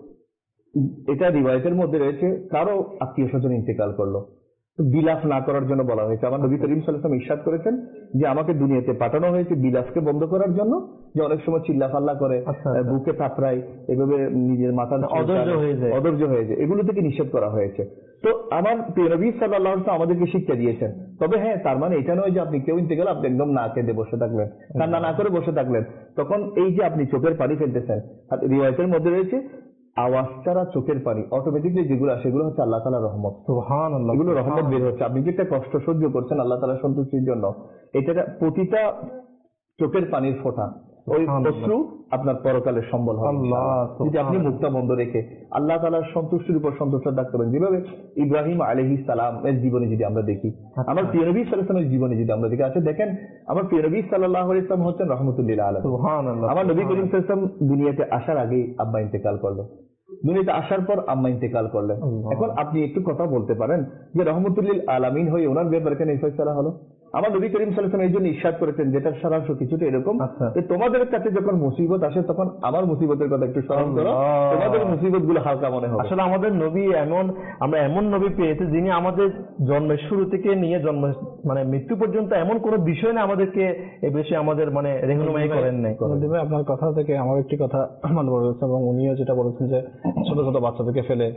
এটা রিওয়ায়াতের মধ্যে রয়েছে, কারো আত্মীয় স্বজন ইন্তেকাল করলো, বিলাস না করার জন্য বলা হয়েছে। আমার নবী করিম সাল্লাল্লাহু আলাইহি ওয়াসাল্লাম ইরশাদ করেছেন যে আমাকে দুনিয়াতে পাঠানো হয়েছে বিলাসকে বন্ধ করার জন্য, যে অনেক সময় চিল্লাফাল্লা করে, বুকে থাপড়ায়, এভাবে নিজের মাথা অধৈর্য হয়ে যায়, এগুলো থেকে নিষেধ করা হয়েছে। তো আমার প্রিয় নবী সাল্লাল্লাহু আলাইহি ওয়াসাল্লাম আমাদেরকে শিক্ষা দিয়েছেন। তবে হ্যাঁ, তার মানে এটা নয় যে আপনি কেউ ইন্তেকাল আপনি একদম না খেতে বসে থাকলেন, কান্না না করে বসে থাকলেন, তখন এই যে আপনি চোখের পানি ফেলতেছেন, রিওয়ায়াতের মধ্যে রয়েছে আওয়াজ ছাড়া চোখের পানি অটোমেটিকলি যেগুলো আসে সেগুলো হচ্ছে আল্লাহ তাআলার রহমত। সুবহানাল্লাহ, এগুলো রহমত বের হচ্ছে। আপনি যে একটা কষ্ট সহ্য করছেন আল্লাহ তাআলার সন্তুষ্টির জন্য, এটা প্রতিটা চোখের পানির ফোঁটা, ওই অশ্রু আপনার পরকালের সম্বল হবে যদি আপনি মুক্তা বন্ধ রেখে আল্লাহ তাআলার সন্তুষ্টির উপর সন্তুষ্ট থাকতে পারেন। যেভাবে ইব্রাহিম আলাইহিস সালাম এর জীবনে যদি আমরা দেখি, আমার প্রিয় নবী সাল্লাল্লাহু আলাইহি ওয়াসাল্লামের জীবনে যদি আমরা দেখি, আচ্ছা দেখেন, আমার প্রিয় নবী সাল্লাল্লাহু আলাইহি ওয়াসাল্লাম হচ্ছেন রাহমাতুল লিল আলামিন। সুবহানাল্লাহ। আমার নবী করিম সাল্লাল্লাহু আলাইহি ওয়াসাল্লাম দুনিয়াতে আসার আগেই আব্বা ইন্তেকাল করলেন, দুনিয়াতে আসার পর আম্মা ইন্তেকাল করলেন। এখন আপনি একটু কথা বলতে পারেন যে রহমতুল লিল আলামিন হয়ে ওনার ব্যাপারে কেন এই ফয়সালা হলো? আমার নবী করিম সাল্লাল্লাহু আলাইহি ওয়াসাল্লাম এই জন্য ইরশাদ করেছেন, যেটার সারাংশ কিছুটা এরকম যে তোমাদের কাছে যখন মুসিবত আসে তখন আমার মুসিবতের কথা একটু স্মরণ করো, তোমাদের মুসিবত গুলো হালকা মনে হবে। আসলে আমাদের নবী আমরা এমন নবী পেয়েছি যিনি আমাদের জন্মের শুরু থেকে নিয়ে জন্ম মানে মৃত্যু পর্যন্ত এমন কোন বিষয় না আমাদেরকে এ বিষয়ে আমাদের মানে রেহনুমাই করেন নাই। আপনার কথা থেকে আমার একটি কথা মনে পড়েছে, এবং উনিও যেটা বলেছেন যে ছোট ছোট বাচ্চাদেরকে ফেলে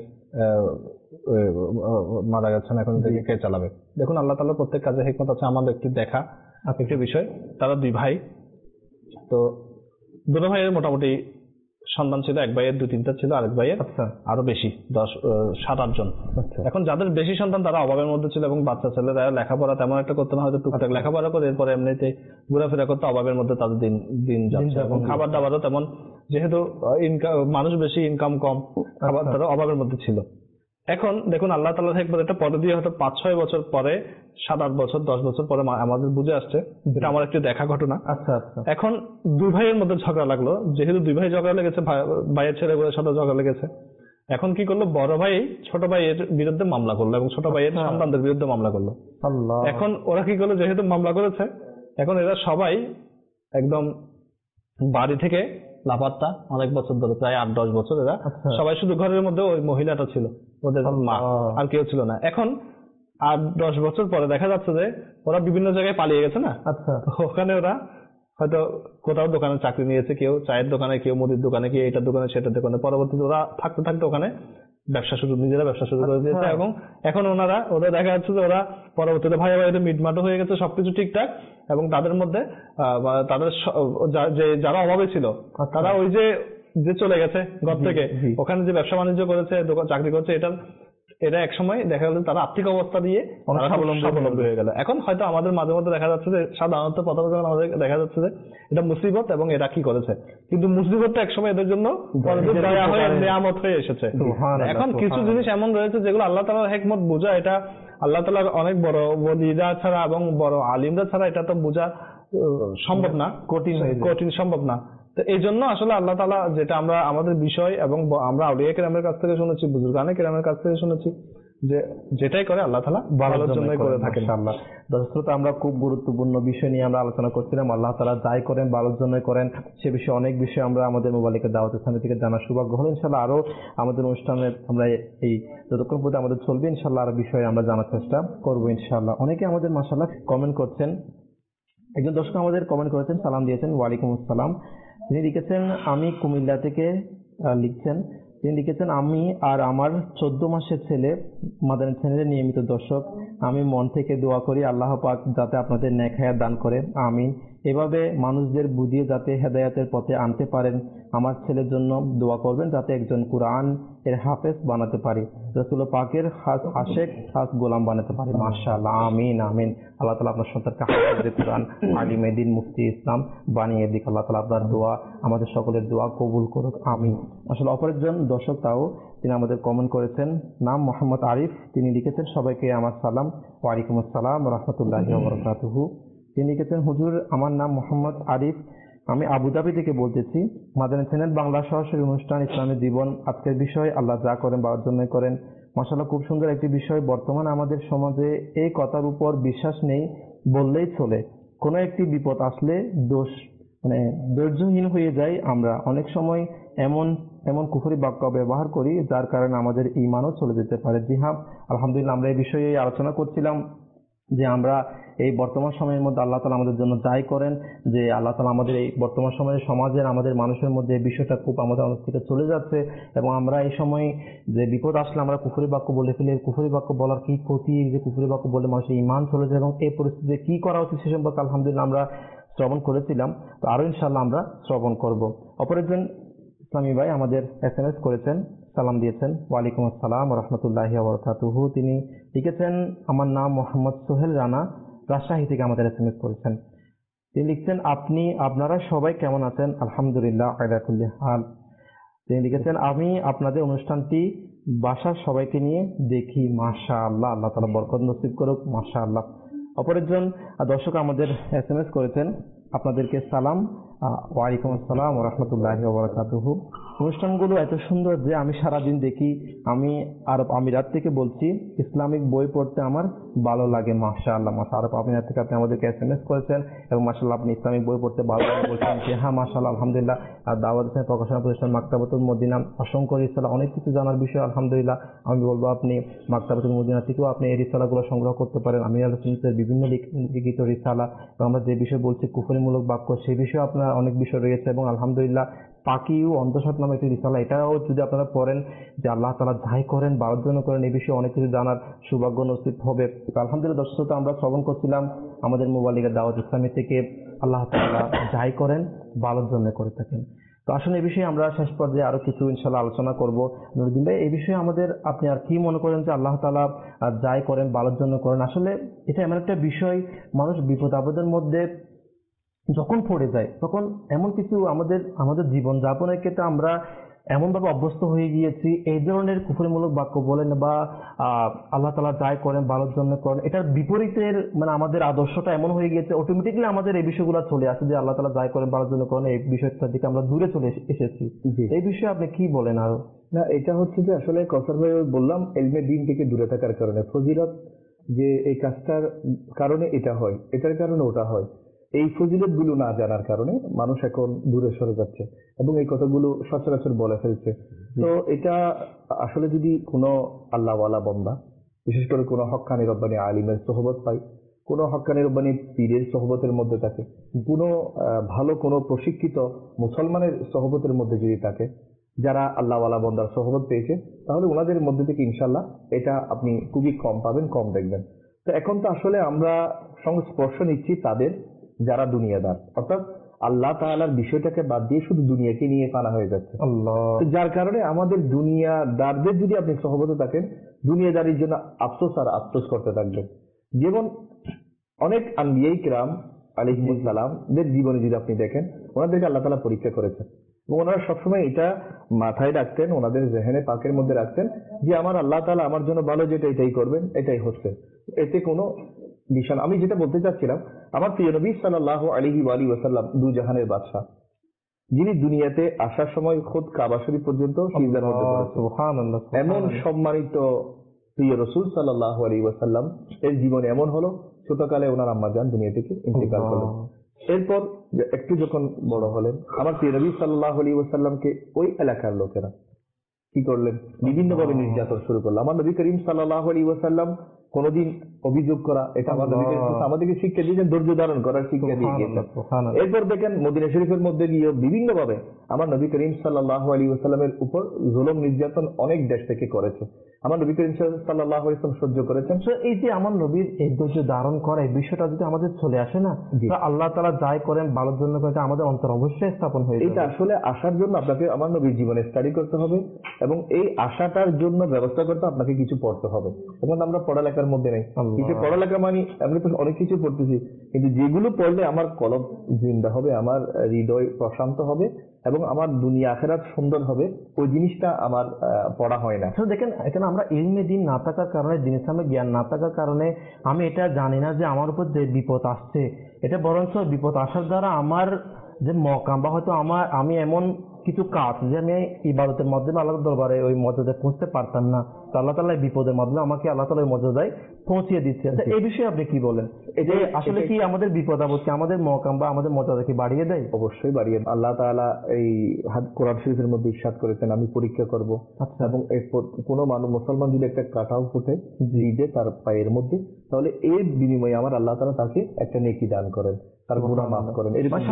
মারা যাচ্ছেন, এখন থেকে কে চালাবে? দেখুন, আল্লাহ তাআলার প্রত্যেক কাজে হিকমত আছে। আমাদের একটু দেখা একটি বিষয়, তারা দুই ভাই, তো দুটো ভাইয়ের মোটামুটি সন্তান ছিল, এক ভাইয়ের 2-3টা ছিল, আরেক ভাইয়ের আচ্ছা আরো বেশি 7-8 জন। আচ্ছা এখন যাদের বেশি সন্তান তারা অভাবের মধ্যে ছিল এবং বাচ্চা ছেলেরা লেখাপড়া তেমন একটা করতো না, হয়তো টুকটাক লেখাপড়া করে এরপরে এমনিতে ঘোরাফেরা করতে, অভাবের মধ্যে তাদের দিন যাচ্ছে। এবং খাবার দাবারও তেমন, যেহেতু মানুষ বেশি, ইনকাম কম, খাবার তারা অভাবের মধ্যে ছিল। এখন দেখুন আল্লাহ তাআলা একবার একটা পদ্ধতি হয়তো 5-6 বছর পরে, 7-8 বছর 10 বছর পরে আমাদের বুঝে আসছে, এটা আমার একটু দেখা ঘটনা। আচ্ছা আচ্ছা এখন 2 ভাইয়ের মধ্যে ঝগড়া লাগলো, যেহেতু 2 ভাই ঝগড়া লেগেছে, ভাইয়ের ছেলেগুলোর সাথে ঝগড়া লেগেছে। এখন কি করলো, বড় ভাই ছোট ভাইয়ের বিরুদ্ধে মামলা করলো এবং ছোট ভাইয়ের সন্তানদের বিরুদ্ধে মামলা করলো। আল্লাহ। এখন ওরা কি করলো, যেহেতু মামলা করেছে, এখন এরা সবাই একদম বাড়ি থেকে লাপাত্তা, অনেক বছর ধরে, প্রায় 8-10 বছর এরা সবাই, শুধু ঘরের মধ্যে ওই মহিলাটা ছিল, ওদের মা, আর কেউ ছিল না। এখন 8-10 বছর পরে দেখা যাচ্ছে যে ওরা বিভিন্ন জায়গায় পালিয়ে গেছে না। আচ্ছা ওখানে ওরা হয়তো কোথাও দোকানে চাকরি নিয়েছে, কেউ চায়ের দোকানে, কেউ মুদির দোকানে, কেউ এটার দোকানে সেটার দোকানে। পরবর্তীতে ওরা থাকতে থাকতে ওখানে নিজেরা ব্যবসা শুরু করে দিয়েছে। এবং এখন ওদের দেখা যাচ্ছে যে ওরা পরবর্তীতে ভাই ভাইদের মিটমাটও হয়ে গেছে, সবকিছু ঠিকঠাক। এবং তাদের মধ্যে তাদের যারা অভাবে ছিল তারা ওই যে চলে গেছে ঘর থেকে, ওখানে যে ব্যবসা বাণিজ্য করেছে, চাকরি করছে, এটা এক সময় দেখা গেল তারা আর্থিক অবস্থা দিয়ে স্বাবলম্বী হয়ে গেল। এখন হয়তো আমাদের মাঝে মধ্যে দেখা যাচ্ছে যে সাধারণত প্রথমে যখন আমাদের দেখা যাচ্ছে যে এটা মুসিবত এবং এরা কি করেছে, কিন্তু মুসিবতটা একসময় এদের জন্য দয়া হয়ে নিয়ামত হয়ে এসেছে। এখন কিছু জিনিস এমন রয়েছে যেগুলো আল্লাহ তাআলার হিকমত বোঝা, এটা আল্লাহ তাআলার অনেক বড় ওলিরা ছাড়া এবং বড় আলিমরা ছাড়া এটা তো বোঝা সম্ভব না, কঠিন সম্ভব না। তো এই জন্য আসলে আল্লাহ তাআলা, যেটা আমরা আমাদের বিষয় এবং আমরা আউলিয়া কেরামের কাছ থেকে শুনেছি, বুজুর্গানে কেরামের কাছ থেকে শুনেছি, যে যেটাই করে আল্লাহ তাআলা ভালোর জন্যই করে থাকেন। ইনশাআল্লাহ। দর্শক, আমরা খুব গুরুত্বপূর্ণ বিষয় নিয়ে আমরা আলোচনা করছিলাম। আল্লাহ তাআলা যাই করেন ভালোর জন্যই করেন, সে বিষয়ে অনেক বিষয় আমরা আমাদের মোবাইলের দাওয়াত ইসলামী থেকে জানার সৌভাগ্য হলো। ইনশাআল্লাহ আরো আমাদের অনুষ্ঠানে আমরা এই যতক্ষণ পর্যন্ত আমাদের চলবে ইনশাআল্লাহ আরো বিষয়ে আমরা জানার চেষ্টা করবো ইনশাআল্লাহ। অনেকে আমাদের মাশাআল্লাহ কমেন্ট করছেন। একজন দর্শক আমাদের কমেন্ট করেছেন, সালাম দিয়েছেন, ওয়ালাইকুম আসসালাম। তিনি লিখেছেন, আমি কুমিল্লা থেকে লিখছেন। তিনি লিখেছেন, আমি আর আমার 14 মাসের ছেলে মাদানী চ্যানেলের নিয়মিত দর্শক। আমি মন থেকে দোয়া করি আল্লাহ পাক যাতে আপনাদের নেক হায়াত দান করেন, আমিন। এভাবে মানুষদের বুঝিয়ে যাতে হেদায়েতের পথে আনতে পারেন। আমার ছেলের জন্য দোয়া করবেন যাতে একজন কুরআন এর হাফেজ বানাতে পারি, রাসূল পাকের আশেক খাস গোলাম বানাতে পারি। মাশাআল্লাহ, আমিন আমিন। আল্লাহ তাআলা আপনার সন্তানকে হাফেজে কুরআন, আলিমে দ্বীন, মুফতি ইসলাম বানিয়ে দিক। আল্লাহ তাআলা আপনার দোয়া, আমাদের সকলের দোয়া কবুল করুক, আমিন। আসলে অপর একজন দর্শক তাও তিনি আমাদের কমেন্ট করেছেন, নাম মোহাম্মদ আরিফ। তিনি লিখেছেন, সবাইকে আমার সালাম। ওয়ালাইকুম আসসালাম ওয়া রাহমাতুল্লাহি ওয়া বারাকাতুহু। তিনি লিখেছেন, হুজুর আমার নাম মোহাম্মদ আরিফ, আমি আবুধাবি থেকে বলতেছি। মাদানী চ্যানেল বাংলা সরাসরি অনুষ্ঠান ইসলামী জীবন। আজকের বিষয় আল্লাহ যা করেন ভালোর জন্যই করেন। মাশাআল্লাহ, খুব সুন্দর একটি বিষয়। বর্তমানে আমাদের সমাজে এই কথার উপর বিশ্বাস নেই বললেই চলে। কোনো একটি বিপদ আসলে ধৈর্যহীন হয়ে যাই আমরা। অনেক সময় এমন কুফরি বাক্য ব্যবহার করি যার কারণে আমাদের ঈমানও চলে যেতে পারে। জি হ্যাঁ, আলহামদুলিল্লাহ, আমরা এই বিষয়ে আলোচনা করছিলাম যে আমরা এই বর্তমান সময়ের মধ্যে আল্লাহ তাআলা আমাদের জন্য যাই করেন, যে আল্লাহ তাআলা আমাদের এই বর্তমান সময়ে সমাজের আমাদের মানুষের মধ্যে এই বিষয়টা খুব আমাদের অনেক থেকে চলে যাচ্ছে। এবং আমরা এই সময় যে বিপদ আসলে আমরা কুফরি বাক্য বলে ফেলি। কুফরি বাক্য বলার কি ক্ষতি, যে কুফরি বাক্য বলে মানুষের ঈমান চলে যায়, এবং এই পরিস্থিতিতে কি করা উচিত সে সম্পর্কে আলহামদুলিল্লাহ আমরা শ্রবণ করেছিলাম। তো আরো ইনশাআল্লাহ আমরা শ্রবণ করব। অপর একজন ইসলামী ভাই আমাদের SMS করেছেন, সালাম দিয়েছেন। ওয়ালাইকুম আসসালাম ওয়া রাহমাতুল্লাহি ওয়া বারাকাতুহু। তিনি লিখেছেন, আমার নাম মোহাম্মদ সোহেল রানা, রাজশাহী থেকে আমাদের SMS করেছেন। তিনি লিখছেন, আপনারা সবাই কেমন আছেন? আলহামদুলিল্লাহ আলা কুল্লি হাল। তিনি লিখেছেন, আমি আপনাদের অনুষ্ঠানটি বাসার সবাইকে নিয়ে দেখি। মাশাআল্লাহ, আল্লাহ তাআলা বরকত নসিব করুক। মাশাআল্লাহ। অপর একজন দর্শক আমাদের SMS করেছেন, আপনাদেরকে সালাম। ওয়ালাইকুম আসসালাম ওয়া রাহমাতুল্লাহি ওয়া বারাকাতুহু। অনুষ্ঠানগুলো এত সুন্দর যে আমি সারাদিন দেখি। আমি আরব আমিরাত থেকে বলছি, ইসলামিক বই পড়তে আমার ভালো লাগে। মাশাআল্লাহ, আরব আমিরাত থেকে আপনি আমাদেরকে SMS করেছেন এবং মাশাআল্লাহ আপনি ইসলামিক বই পড়তে ভালো লাগে বলছেন। যে হ্যাঁ, মাশাআল্লাহ, আলহামদুলিল্লাহ। দাওয়াত ইসলামী প্রকাশনা প্রতিষ্ঠান মাকতাবাতুল মদিনা, অসংখ্য রিসালা, অনেক কিছু জানার বিষয়। আলহামদুলিল্লাহ, আমি বলবো আপনি মাকতাবাতুল মদিনা থেকেও আপনি এই রিসালাগুলো সংগ্রহ করতে পারেন। আমি আলোচনার বিভিন্ন লিখিত রিসালা, আমরা যে বিষয় বলছি কুফরিমূলক বাক্য, সেই বিষয়ে আপনার অনেক বিষয় রয়েছে। এবং আলহামদুলিল্লাহ পাকিউ অন্তঃসৎ নামে একটি রিসালা, এটাও যদি আপনারা পড়েন যে আল্লাহ তাআলা যাই করেন ভালোর জন্য করেন, এই বিষয়ে অনেক কিছু জানার সৌভাগ্য নসিব হবে। আলহামদুলিল্লাহ দর্শক, আমরা শ্রবণ করছিলাম আমাদের মোবাইলের দাওয়াত ইসলামী থেকে, আল্লাহ তাআলা যাই করেন ভালোর জন্য করে থাকেন। তো আসলে এই বিষয়ে আমরা শেষ পর্যায়ে আরো কিছু ইনশাল্লাহ আলোচনা করবো। নুরুদ্দিন ভাই, এই বিষয়ে আমাদের আপনি আর কি মনে করেন যে আল্লাহ তাআলা যাই করেন ভালোর জন্য করেন? আসলে এটা এমন একটা বিষয়, মানুষ বিপদ আপদের মধ্যে যখন পড়ে যায় তখন এমন কিছু আমাদের জীবন যাপনের ক্ষেত্রে আমরা এমন ভাবে অভ্যস্ত হয়ে গিয়েছি, এই ধরনের কুফরিমূলক বাক্য বলেন বা আল্লাহ তাআলা যাই করেন ভালোর জন্য করেন, এটার বিপরীতের মানে আমাদের আদর্শটা এমন হয়ে গিয়েছে, অটোমেটিকলি আমাদের এই বিষয়গুলো চলে আসে যে আল্লাহ তাআলা যাই করেন ভালোর জন্য করেন, এই বিষয়টা থেকে আমরা দূরে চলে এসেছি। এই বিষয়ে আপনি কি বলেন? আরো না, এটা হচ্ছে যে আসলে কসার ভাই বললাম এলমে দিন থেকে দূরে থাকার কারণে, ফজিলত যে এই কাজটার কারণে এটা হয়, এটার কারণে ওটা হয়, এই ফজিলত গুলো না জানার কারণে মানুষ এখন দূরে সরে যাচ্ছে এবং এই কথাগুলো সচরাচর বলে ফেলছে। তো এটা আসলে যদি কোনো আল্লাহওয়ালা বান্দা, বিশেষ করে কোনো হক্কানি রব্বানি আলিমের সোহবত পাই, কোনো হক্কানি রব্বানি পীরের সোহবতের মধ্যে থাকে, কোনো ভালো কোনো প্রশিক্ষিত মুসলমানের সোহবতের মধ্যে যদি থাকে, যারা আল্লাহওয়ালা বান্দার সোহবত পেয়েছে, তাহলে ওনাদের মধ্যে থেকে ইনশাল্লাহ এটা আপনি খুবই কম পাবেন, কম দেখবেন। তো এখন তো আসলে আমরা সংস্পর্শ নিচ্ছি তাদের যারা দুনিয়াদার, অর্থাৎ আল্লাহ তাআলার বিষয়টাকে বাদ দিয়ে শুধু দুনিয়াকে নিয়ে পানা হয়ে যাচ্ছে। তো যার কারণে আমাদের দুনিয়াদারদের যদি আপনি সহবতে থাকেন, দুনিয়াদারির জন্য আফসোস আর আফসোস করতে থাকবেন। যেমন অনেক আম্বিয়া কিরাম আলাইহিস সালামদের জীবনে যদি আপনি দেখেন, ওনাদেরকে আল্লাহ তাআলা পরীক্ষা করেছেন এবং ওনারা সবসময় এটা মাথায় রাখতেন, ওনাদের জেহেনে পাকের মধ্যে রাখতেন যে আমার আল্লাহ তাআলা আমার জন্য ভালো যেটা এটাই করবেন, এটাই হচ্ছে, এতে কোনো বিশাল। আমি যেটা বলতে চাচ্ছিলাম, আমার প্রিয় নবী সাল্লাল্লাহু আলাইহি ওয়া আলিহি ওয়াসাল্লাম দু জাহানের বাদশা, যিনি দুনিয়াতে আসার সময় খুদ কাবা শরীফ পর্যন্ত সিজদার মধ্যে পড়েছেন, এমন সম্মানিত প্রিয় রাসূল সাল্লাল্লাহু আলাইহি ওয়াসাল্লাম এর জীবনে এমন হলো, ছোটকালে ওনার আম্মা জান দুনিয়া থেকে ইন্তেকাল করলেন। এরপর একটু যখন বড় হলেন, আমার প্রিয় নবী সাল্লাল্লাহু আলাইহি ওয়াসাল্লামকে ওই এলাকার লোকেরা কি করলেন, বিভিন্ন ভাবে নির্যাতন শুরু করলো। আমার নবী করিম সাল্লাল্লাহু আলাইহি ওয়াসাল্লাম কোনদিন অভিযোগ করা, এটা আমার নবী করিম আমাদেরকে শিক্ষা দিয়েছেন, ধৈর্য ধারণ করার শিক্ষা দিয়ে গিয়েছেন। এরপর দেখেন মদিনা শরীফের মধ্যে গিয়ে বিভিন্ন ভাবে আমার নবী করিম সাল্লাল্লাহু আলাইহি ওয়াসাল্লামের উপর জুলুম নির্যাতন অনেক দেশ থেকে করেছে, আমার নবী করিম সাল্লাল্লাহু আলাইহি ওয়াসাল্লাম সহ্য করেছেন। এই যে আমার নবীর এই ধৈর্য ধারণ করা, এই বিষয়টা যদি আমাদের চলে আসে না, আল্লাহ তাআলা যাই করেন ভালোর জন্য করেন, আমাদের অন্তর অবশ্যই স্থাপন হয়ে যাবে। এটা আসলে আসার জন্য আপনাকে আমার নবীর জীবনে স্টাডি করতে হবে এবং এই আশাটার জন্য ব্যবস্থা করতে আপনাকে কিছু পড়তে হবে। এখন আমরা পড়ালেখার মধ্যে নেই, কিছু পড়ালেখা মানে আমরা তো অনেক কিছু পড়তেছি, কিন্তু যেগুলো পড়লে আমার কলব জিন্দা হবে, আমার হৃদয় প্রশান্ত হবে এবং আমার দুনিয়া আখিরাত সুন্দর হবে, ওই জিনিসটা আমার পড়া হয় না। দেখেন এখানে আমরা ইলমে দিন না থাকার কারণে, দিন ইসলামের জ্ঞান না থাকার কারণে আমি এটা জানি না যে আমার উপর যে বিপদ আসছে, এটা বরঞ্চ বিপদ আসার দ্বারা আমার যে মকাম বা হয়তো আমি এমন কিছু কাজ যে আমি ইবাদতের মাধ্যমে আল্লাহর দরবারে ওই মর্যাদায় পৌঁছতে পারতাম না, তো আল্লাহ তাআলা এই বিপদের মাধ্যমে আমাকে আল্লাহ তাআলা ওই মর্যাদায় পৌঁছিয়ে দিচ্ছে। এই বিষয়ে আপনি কি বলেন? এটা আসলে কি আমাদের বিপদ আপদকে আমাদের মকাম বা আমাদের মর্যাদা কি বাড়িয়ে দেয়? অবশ্যই বাড়িয়ে। আল্লাহ তাআলা এই কোরআন শরীফের মধ্যে ইরশাদ করেছেন, আমি পরীক্ষা করব। এবং কোনো মানুষ মুসলমান যদি একটা কাঁটাও ফুটে জিদে তার পায়ের মধ্যে, তাহলে এর বিনিময়ে আমার আল্লাহ তাআলা তাকে একটা নেকি দান করেন, তার গুনাহ মাফ করেন।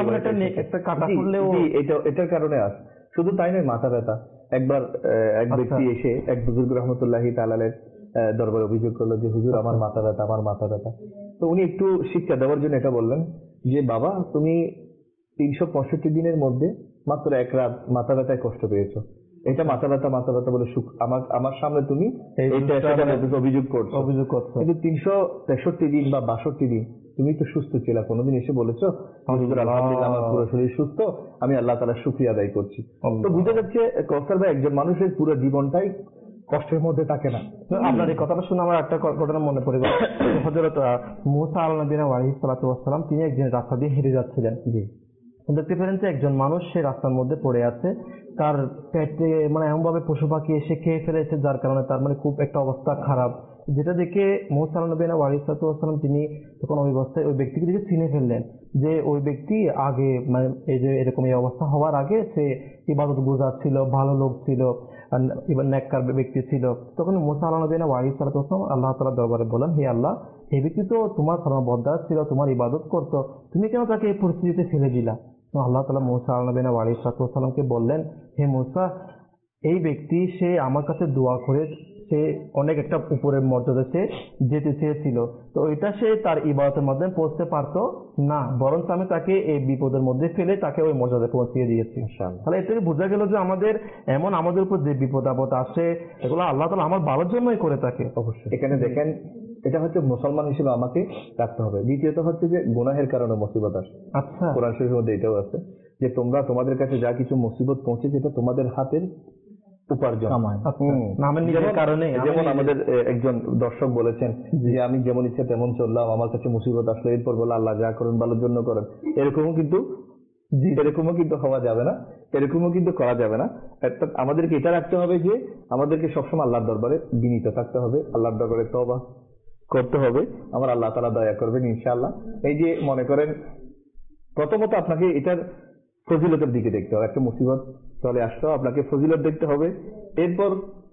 এটার কারণে আছে। শুধু তাই নয়, মাথা ব্যথা। একবার এক ব্যক্তি এসে এক বুজুর্গ রহমতুল্লাহি তাআলার দরবারে অভিযোগ করলো যে হুজুর আমার মাথা ব্যথা, আমার মাথা ব্যথা। তো উনি একটু শিক্ষা দেওয়ার জন্য এটা বললেন যে বাবা, তুমি 365 দিনের মধ্যে মাত্র এক রাত মাথা ব্যথায় কষ্ট পেয়েছো, এটা মাথা ব্যথা বলে আমার সামনে তুমি অভিযোগ করছো, কিন্তু 363 দিন বা 62 দিন তুমি তো সুস্থ ছিল, কোনোদিন এসে বলেছো আলহামদুলিল্লাহ আমার পুরো শরীর সুস্থ, আমি আল্লাহ তাআলার শুকরিয়া আদায় করছি। তো বুঝা যাচ্ছে কৌসার ভাই, একজন মানুষের পুরো জীবনটাই কষ্টের মধ্যে থাকে না। আপনার এই কথাটা শুনে আমার একটা ঘটনা মনে পড়ে গেল। হযরত মূসা আলাইহিস সালাম তিনি একদিন রাস্তা দিয়ে হেঁটে যাচ্ছিলেন, দেখতে পেলেন যে একজন মানুষ সে রাস্তার মধ্যে পড়ে আছে, তার পেটে মানে এমন ভাবে পশু পাখি এসে খেয়ে ফেলেছে, যার কারণে তার মানে খুব একটা অবস্থা খারাপ। যেটা দেখে মূসা আলাইহিস সালাম তিনি তখন ওই অবস্থায় ওই ব্যক্তিকে দেখে চিনে ফেললেন যে ওই ব্যক্তি আগে মানে এই যে এরকম এই অবস্থা হওয়ার আগে সে ইবাদত গুজার ছিল, ভালো লোক ছিল, নেককার ব্যক্তি ছিল। তখন মূসা আলাইহিস সালাম আল্লাহ তাআলার দরবারে বলেন, হে আল্লাহ, এই ব্যক্তি তো তোমার ফরমাবরদার ছিল, তোমার ইবাদত করতো, তুমি কেন তাকে এই পরিস্থিতিতে ফেলে দিলা? আল্লাহ তাআলা মূসা আলাইহিস সালামকে বললেন, হে মূসা, এই ব্যক্তি সে আমার কাছে দোয়া করে সে অনেক একটা উপরের মর্যাদা সে যেতে চেয়েছিল, তো এটা সে তার ইবাদতের মাধ্যমে পৌঁছতে পারতো না, বরঞ্চ আমি তাকে এই বিপদের মধ্যে ফেলে তাকে ওই মর্যাদায় পৌঁছিয়ে দিয়েছি। তাহলে এর থেকে বোঝা গেল যে আমাদের উপর যে বিপদ আপদ আসে এগুলো আল্লাহ তাআলা আমার ভালোর জন্যই করে থাকে। অবশ্যই এখানে দেখেন, এটা হচ্ছে মুসলমান হিসেবে আমাকে রাখতে হবে। দ্বিতীয়ত হচ্ছে যে গুনাহের কারণে মুসিবত আসে। আচ্ছা, কোরআন শরীফের মধ্যে এটাও আছে যে তোমাদের কাছে যা কিছু মুসিবত পৌঁছে যেটা তোমাদের হাতের উপার্জন। যেমন আমাদের একজন দর্শক বলেছেন যে আমি যেমন ইচ্ছা তেমন চললাম, আমার কাছে মুসিবত আসলো, এরপর বলে আল্লাহ যা করেন ভালোর জন্য করেন। এরকমও কিন্তু হওয়া যাবে না, এরকমও কিন্তু করা যাবে না। আমাদেরকে এটা রাখতে হবে যে আমাদেরকে সবসময় আল্লাহর দরবারে বিনীত থাকতে হবে, আল্লাহর দরবারে তওবা করতে হবে। আমার আল্লাহ তাআলা দয়া করবেন ইনশাআল্লাহ। এই যে মনে করেন, প্রথমত আপনাকে এটার ফজিলতের দিকে দেখতে হবে। একটা মুসিবত চলে আসলো, আপনাকে ফজিলত দেখতে হবে। এরপর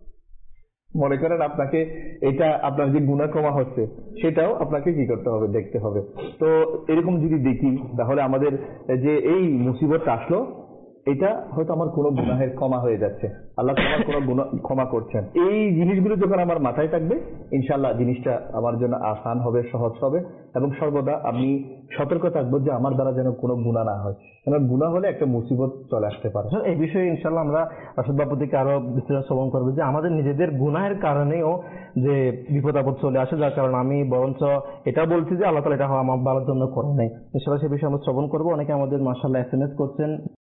মনে করেন আপনাকে এটা আপনার যে গুনাহ ক্ষমা হচ্ছে সেটাও আপনাকে কি করতে হবে, দেখতে হবে। তো এরকম যদি দেখি তাহলে আমাদের যে এই মুসিবতটা আসলো এটা হয়তো আমার কোনো গুনাহের ক্ষমা হয়ে যাচ্ছে, আল্লাহ আমার কোনো গুনাহ ক্ষমা করছেন। এই জিনিসগুলো যখন আমার মাথায় থাকবে ইনশাআল্লাহ জিনিসটা আমার জন্য আসান হবে, সহজ হবে, এবং সর্বদা আমি সতর্ক থাকবো যে আমার দ্বারা যেন কোনো গুনাহ না হয়। কারণ গুনাহ হলে একটা মুসিবত চলে আসতে পারে। এই বিষয়ে ইনশাআল্লাহ আমরা রাশেদ বাবু থেকে আরো বিস্তারিত শ্রবণ করবো যে আমাদের নিজেদের গুনাহের কারণেও যে বিপদ আপদ চলে আসে, যার কারণে আমি বরঞ্চ এটা বলছি যে আল্লাহ তাআলা এটা আমার ভালোর জন্য করে নাই। ইনশাআল্লাহ সে বিষয়ে আমরা শ্রবণ করবো। অনেকে আমাদের মাশাআল্লাহ SMS করছেন,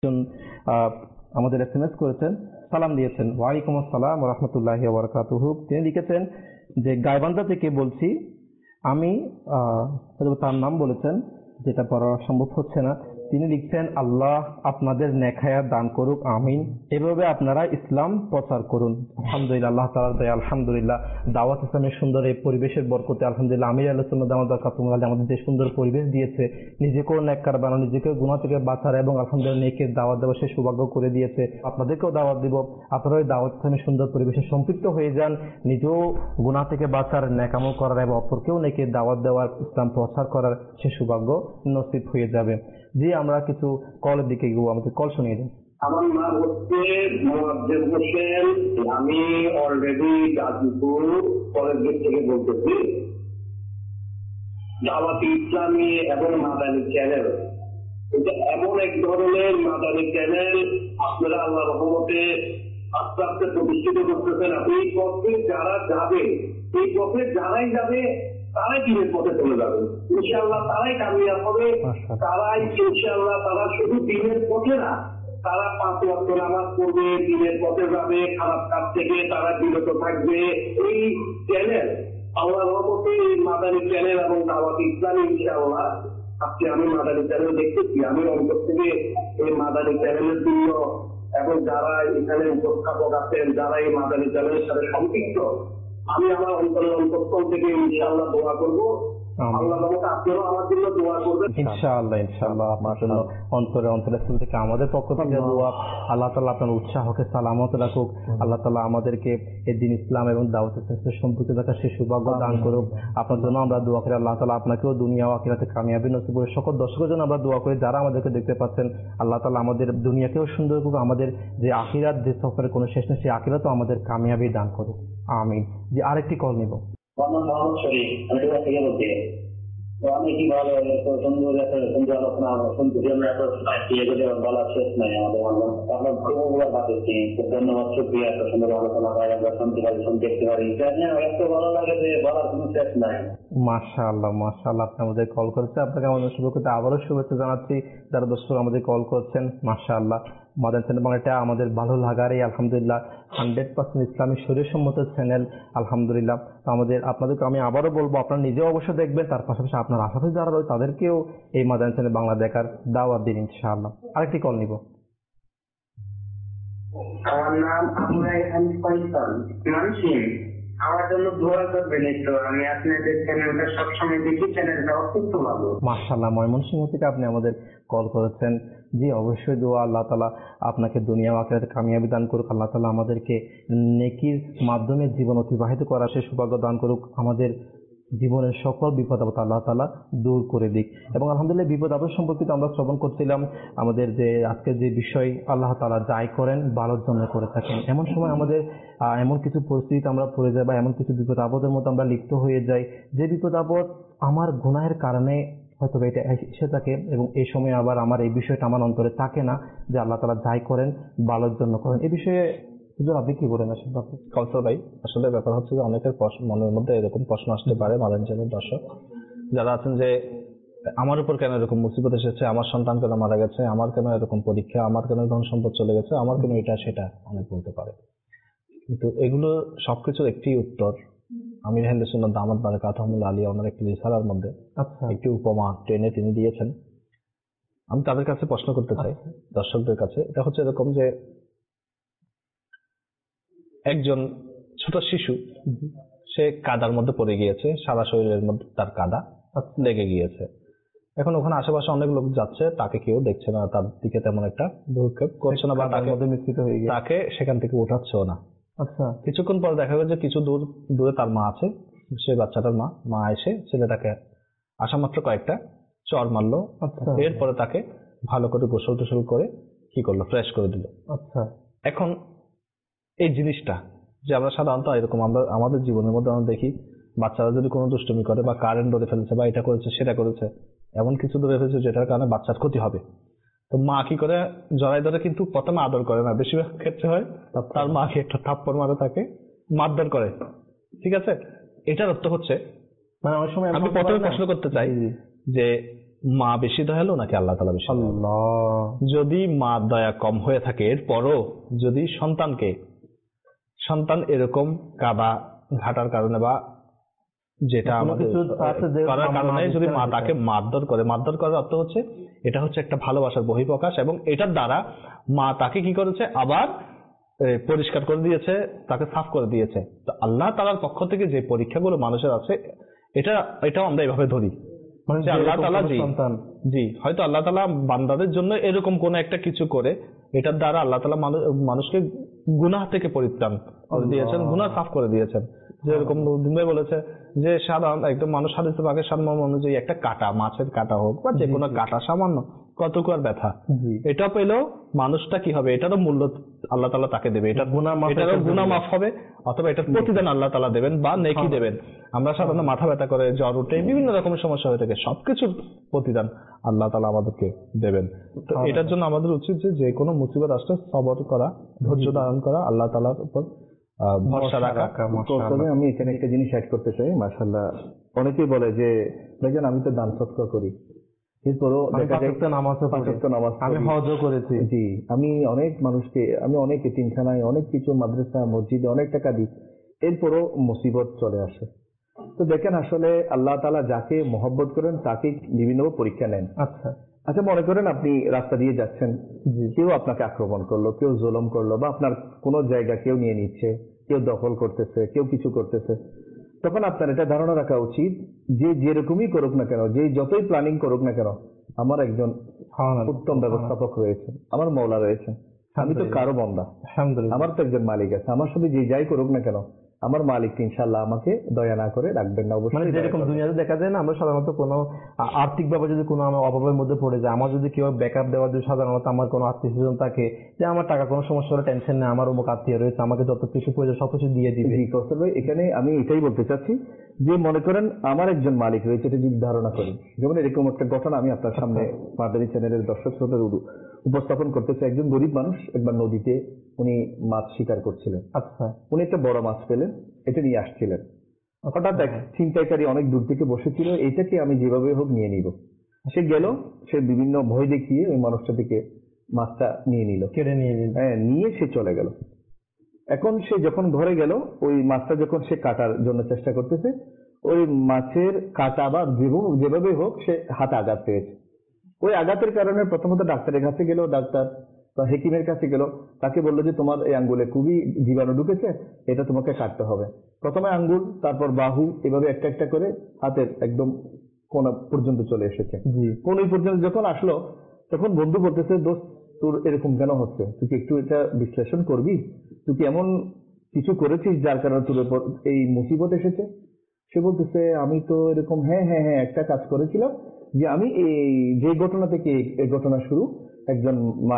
আমাদের SMS করেছেন, সালাম দিয়েছেন। ওয়ালাইকুম আসসালাম ওয়া রাহমাতুল্লাহি ওয়া বারাকাতুহু। তিনি লিখেছেন যে গাইবান্ধা থেকে বলছি আমি, তার নাম বলেছেন যেটা পড়া সম্ভব হচ্ছে না। তিনি লিখছেন আল্লাহ আপনাদের নেক হায়াত দান করুক, আমিন। এভাবে আপনারা ইসলাম প্রচার করুন। আলহামদুলিল্লাহ, আল্লাহ তাআলার দয়া, আলহামদুলিল্লাহ দাওয়াত ইসলামের সুন্দর এই পরিবেশের বরকতে আলহামদুলিল্লাহ আমির আহলে সুন্নাত ওয়াল জামাত আমাদের যে সুন্দর পরিবেশ দিয়েছে, নিজেকেও নেককার বানানো, নিজেকেও গুনাহ থেকে বাঁচার এবং আলহামদুলিল্লাহ নেকের দাওয়াত দেওয়ার সে সৌভাগ্য করে দিয়েছে। আপনাদেরকেও দাওয়াত দিব, আপনারা ওই দাওয়াত ইসলামের সুন্দর পরিবেশে সম্পৃক্ত হয়ে যান, নিজেও গুনাহ থেকে বাঁচার, নেক আমল করার এবং অপরকেও নেকের দাওয়াত দেওয়ার, ইসলাম প্রচার করার সে সৌভাগ্য নসিব হয়ে যাবে। জি, আমরা কিছু কলের দিকে গিয়ে আমাদের কল শুনিয়ে দিন। আমার নাম হচ্ছে মোয়াজ্জেম হোসেন, আমি অলরেডি গাজীপুর কলেজ গেট থেকে বলতেছি। দাওয়াত ইসলামী এবং মাদানী চ্যানেল, এটা এমন এক ধরনের মাদানী চ্যানেল আপনারা আল্লাহর রহমতে আস্তে আস্তে প্রতিষ্ঠিত করতেছেন। এই পথে যারা যাবে, এই পথে যারাই যাবে তারাই দিনের পথে চলে যাবে ইনশাআল্লাহ, তারাই কামিয়াব হবে। তারাই ইনশাআল্লাহ, তারা শুধু দিনের পথে না, তারা 5 ওয়াক্ত নামাজ পড়বে, দিনের পথে যাবে, খারাপ কাজ থেকে তারা বিরত থাকবে। এই চ্যানেল আল্লাহর রহমতে, এই মাদানী চ্যানেল এবং দাওয়াত ইসলামী ইনশাআল্লাহ, আজকে আমি মাদানী চ্যানেল দেখতেছি, আমি অন্তর থেকে এই মাদানী চ্যানেলের জন্য এবং যারা এখানে উপস্থাপক আছেন, যারা এই মাদানী চ্যানেলের সাথে সম্পৃক্ত, আমি আমার অন্তঃস্থল থেকে ইনশাআল্লাহ দোয়া করবো। আল্লাহ আপনারাও আমার জন্য দোয়া করবেন ইনশাআল্লাহ। ইনশাআল্লাহ আপনার জন্য অন্তরের থেকে আমাদের পক্ষ থেকে দোয়া। আল্লাহ তাআলা আপনার উৎসাহকে সালামত রাখুক। আল্লাহ তাআলা আমাদেরকে এই দিন ইসলাম এবং দাওয়াত ইসলামের সম্পৃক্ত থাকার সে সৌভাগ্য দান করুক। আপনার জন্য আমরা দোয়া করি, আল্লাহ তাআলা আপনাকেও দুনিয়া ও আখিরাতে কামিয়াবি নসিব করে। সকল দর্শকের জন্য আমরা দোয়া করি যারা আমাদেরকে দেখতে পাচ্ছেন, আল্লাহ তাআলা আমাদের দুনিয়াকেও সুন্দর করুক, আমাদের যে আখিরাত, যে সফরের কোনো শেষ নেই, সেই আখিরাতও আমাদের কামিয়াবি দান করুক, আমিন। যে আরেকটি কল নিব। মোহাম্মদ শরীফ, আমি ঢাকা থেকে বলছি। তো আমি কি ভালো সুন্দর আলোচনা শুনতেছি, আমরা এত বলা শেষ নাই আমাদের আপনার ভালোগুলো ভাবছি। ধন্যবাদ, শুক্রিয়া, এত সুন্দর আলোচনা হয়, আমরা শুনতে পারি, দেখতে পারি, এত ভালো লাগে যে বলার কোনো শেষ নাই। মাশাআল্লাহ, মাশাআল্লাহ, আপনি আমাদের কল করেছেন, আপনাকে আমাদের শুভকামনা, আবারও শুভেচ্ছা জানাচ্ছি যারা দর্শক আমাদের কল করছেন। মাশাআল্লাহ, মাদানী চ্যানেল বাংলাটা আমাদের ভালো লাগারই আলহামদুলিল্লাহ 100% ইসলামী শরীয়তসম্মত চ্যানেল আলহামদুলিল্লাহ। তো আপনাদেরকে আমি আবারও বলবো, আপনারা নিজেও অবশ্যই দেখবেন, তার পাশাপাশি আপনার আশেপাশে যারা রয়েছে তাদেরকেও এই মাদানী চ্যানেল বাংলা দেখার দাওয়াত দিন ইনশাআল্লাহ। আরেকটি কল নিব। আমার নাম আবু রায়হান ফয়সাল, মানসিং। আমার জন্য দোয়া করবেন একটু, আমি আপনাদের চ্যানেলটা সবসময় দেখি, চ্যানেলটা অত্যন্ত ভালো। মাশাআল্লাহ, ময়মনসিংহ থেকে আপনি আমাদের কল করেছেন। জি, অবশ্যই দোয়া, আল্লাহ তাআলা আপনাকে দুনিয়া ও আখিরাতে কামিয়াবি দান করুক। আল্লাহ তাআলা আমাদেরকে নেকির মাধ্যমে জীবন অতিবাহিত করার সে সৌভাগ্য দান করুক। আমাদের জীবনের সকল বিপদ আপদ আল্লাহ তাআলা দূর করে দিক। এবং আলহামদুলিল্লাহ বিপদ আপদ সম্পর্কিত আমরা শ্রবণ করছিলাম আমাদের যে আজকের যে বিষয়, আল্লাহ তাআলা যাই করেন ভালোর জন্য করে থাকেন। এমন সময় আমাদের এমন কিছু পরিস্থিতিতে আমরা পড়ে যাই বা এমন কিছু বিপদ আপদের মধ্যে আমরা লিপ্ত হয়ে যাই যে বিপদ আপদ আমার গুনাহের কারণে হয়তো এটা এসে থাকে, এবং এই সময় আবার আমার এই বিষয়টা আমার অন্তরে থাকে না যে আল্লাহ তাআলা যাই করেন ভালোর জন্য করেন। এই বিষয়ে হুজুর আপনি কি বলেন? আসলে কাউসার ভাই, আসলে ব্যাপার হচ্ছে যে অনেকের মনের মধ্যে এরকম প্রশ্ন আসতে পারে, মাদানী চ্যানেলের দর্শক যারা আছেন, যে আমার উপর কেন এরকম মুসিবত এসেছে, আমার সন্তান কেন মারা গেছে, আমার কেন এরকম পরীক্ষা, আমার কেন ধন সম্পদ চলে গেছে, আমার কেন এটা সেটা অনেক বলতে পারে। কিন্তু এগুলো সবকিছুর একটি উত্তর আমির আহলে সুন্নাত দামাত বারাকাতুহুমুল আলিয়া ওনার একটি রিসালার মধ্যে একটি উপমা টেনে তিনি দিয়েছেন। আমি তাদের কাছে প্রশ্ন করতে চাই, দর্শকদের কাছে। এটা হচ্ছে এরকম যে একজন ছোট শিশু, সে কাদার মধ্যে পড়ে গিয়েছে, সারা শরীরের মধ্যে তার কাদা লেগে গিয়েছে। এখন ওখানে আশেপাশে অনেক লোক যাচ্ছে, তাকে কেউ দেখছে না, তার দিকে তেমন একটা ভ্রুক্ষেপ করছে না, বা তাকে সেখান থেকে উঠাচ্ছেও না। আচ্ছা, কিছুক্ষণ পর দেখা গেল যে কিছু দূরে তার মা আছে, সে বাচ্চাটার মা এসে ছেলেটাকে আসা মাত্র কয়েকটা চড় মারলো। এরপরে তাকে ভালো করে গোসল টোসল করে কি করলো, ফ্রেশ করে দিল। আচ্ছা, এখন এই জিনিসটা যে আমরা সাধারণত এরকম আমরা আমাদের জীবনের মধ্যে আমরা দেখি, বাচ্চারা যদি কোনো দুষ্টুমি করে বা কারেন্ট ধরে ফেলেছে বা এটা করেছে সেটা করেছে, এমন কিছু ধরে ফেলেছে যেটার কারণে বাচ্চার ক্ষতি হবে, তো মা কি করে জড়াই ধরে, কিন্তু প্রথমে আদর করে না, বেশিরভাগ ক্ষেত্রে হয় তার মাকে একটা থাপ্পড় মারে, তাকে মারধর করে। ঠিক আছে, এটার অর্থ হচ্ছে আমি প্রথমে প্রশ্ন করতে চাই যে মা বেশি দয়ালু নাকি আল্লাহ তাআলা বেশি? যদি মা দয়া কম হয়ে থাকে, এরপরও যদি সন্তান এরকম কাদা ঘাটার কারণে বা যেটা আমাদের করার কারণে যদি মা তাকে মারধর করার অর্থ হচ্ছে এটা হচ্ছে একটা ভালোবাসার বহিঃপ্রকাশ, এবং এটার দ্বারা মা তাকে কি করেছে, আবার পরিষ্কার করে দিয়েছে, তাকে সাফ করে দিয়েছে। তো আল্লাহ তাআলার পক্ষ থেকে যে পরীক্ষাগুলো মানুষের আছে, এটাও আমরা এভাবে ধরি, আল্লাহ তাআলা জি হয়তো আল্লাহ তাআলা বান্দাদের জন্য এরকম কোন একটা কিছু করে, এটার দ্বারা আল্লাহ তাআলা মানুষকে গুনাহ থেকে পরিত্রাণ করে দিয়েছেন, গুনাহ সাফ করে দিয়েছেন। যেরকম নবী ভাই বলেছে যে সাধারণ একদম মানুষ হাদিসে পাকের সাধারণ অনুযায়ী একটা কাঁটা, মাছের কাঁটা হোক বা যে কোনো কাঁটা, সামান্য কতটুকু আর ব্যথা, এটা পেলেও মানুষটা কি হবে, এটারও মূল্য আল্লাহ তাআলা তাকে দেবে, এটারও গুনাহ মাফ হবে, অথবা এটার প্রতিদান আল্লাহ তাআলা দেবেন বা নেকি দেবেন। আমরা সাধারণত মাথা ব্যথা করে, জ্বর উঠে, বিভিন্ন রকমের সমস্যা হয়ে থাকে, সবকিছুর প্রতিদান আল্লাহ তাআলা আমাদেরকে দেবেন। তো এটার জন্য আমাদের উচিত যে কোনো মুসিবত আসলে সবর করা, ধৈর্য ধারণ করা, আল্লাহ তাআলার উপর ভরসা রাখা। আমি এখানে একটা জিনিস অ্যাড করতে চাই। মাশাআল্লাহ, অনেকেই বলে যে ভাইজান আমি তো দান সদকা করি, এরপরও আমি হজও করেছি, জি আমি অনেক মানুষকে, আমি অনেক এতিমখানায়, অনেক কিছু মাদ্রাসা মসজিদে অনেক টাকা দিই, এরপরও মুসিবত চলে আসে। তো দেখেন আসলে আল্লাহ তাআলা যাকে মহব্বত করেন তাকে বিভিন্ন পরীক্ষা নেন। আচ্ছা মনে করেন আপনি রাস্তা দিয়ে যাচ্ছেন, কেউ আপনাকে আক্রমণ করলো, কেউ জুলুম করলো, বা আপনার কোনো জায়গা কেউ নিয়ে নিচ্ছে, কেউ দখল করতেছে, কেউ কিছু করতেছে, তখন আপনার এটা ধারণা রাখা উচিত যে যেরকমই করুক না কেন, যে যতই প্ল্যানিং করুক না কেন, আমার একজন উত্তম ব্যবস্থাপক রয়েছে, আমার মওলা রয়েছে, আমি তো কারো বান্দা, আমার তো একজন মালিক আছে, আমার সাথে যে যাই করুক না কেন আমার মালিক ইনশাআল্লাহ আমাকে দয়া না করে রাখবেন না। অবশ্যই যেরকম দুনিয়াতে দেখা যায় না, আমরা সাধারণত কোনো আর্থিকভাবে যদি কোনো আমার অভাবের মধ্যে পড়ে যায়, আমার যদি কেউ ব্যাকআপ দেওয়ার জন্য সাধারণত আমার কোনো আত্মীয় স্বজন থাকে যে আমার টাকা কোনো সমস্যা হলে টেনশন নেই, আমার অমুক আত্মীয় রয়েছে, আমাকে যত কিছু প্রয়োজন সবকিছু দিয়ে দিবে। এখানে আমি এটাই বলতে চাচ্ছি যে মনে করেন আমার একজন মালিক রয়েছে, এটা যদি ধারণা করি, যেমন এরকম একটা ঘটনা আমি আপনার সামনে মাদানী চ্যানেলের দর্শক শ্রোতাদের উপস্থাপন করতে চাই। একজন গরিব মানুষ একবার নদীতে উনি মাছ শিকার করছিলেন। আচ্ছা, উনি একটা বড় মাছ পেলেন, এটা নিয়ে আসছিলেন। হঠাৎ এক ছিনতাইকারী অনেক দূর থেকে বসেছিল, এইটাকে আমি যেভাবে হোক নিয়ে নিব। সে গেল, সে বিভিন্ন ভয় দেখিয়ে ওই মানুষটা থেকে মাছটা নিয়ে নিল, কেড়ে নিয়ে সে চলে গেল। এখন সে যখন ঘরে গেল, ওই মাছটা যখন সে কাটার জন্য চেষ্টা করতেছে, ওই মাছের কাটা বা যেভাবে হোক সে হাতে আঘাত পেয়েছে। ওই আঘাতের কারণে প্রথমত ডাক্তারের কাছে গেল, ডাক্তার বা হেকিমের কাছে গেল, তাকে বললো যে তোমার এই আঙ্গুলে খুবই জীবাণু ঢুকেছে, এটা তোমাকে কাটতে হবে। প্রথমে আঙ্গুল, তারপর বাহু, এভাবে একটা একটা করে হাতের একদম কোনা পর্যন্ত চলে এসেছে। কোন পর্যন্ত যখন আসলো, তখন বন্ধু বলতেছে, দোস্ত তোর এরকম কেন হচ্ছে, তুই কি একটু এটা বিশ্লেষণ করবি, তুই কি এমন কিছু করেছিস যার কারণে তোর উপর এই মুসিবত এসেছে? সে বলতেছে আমি তো এরকম হ্যাঁ হ্যাঁ হ্যাঁ একটা কাজ করেছিলাম, যে আমি এই যে ঘটনা থেকে এই ঘটনা শুরু, একজন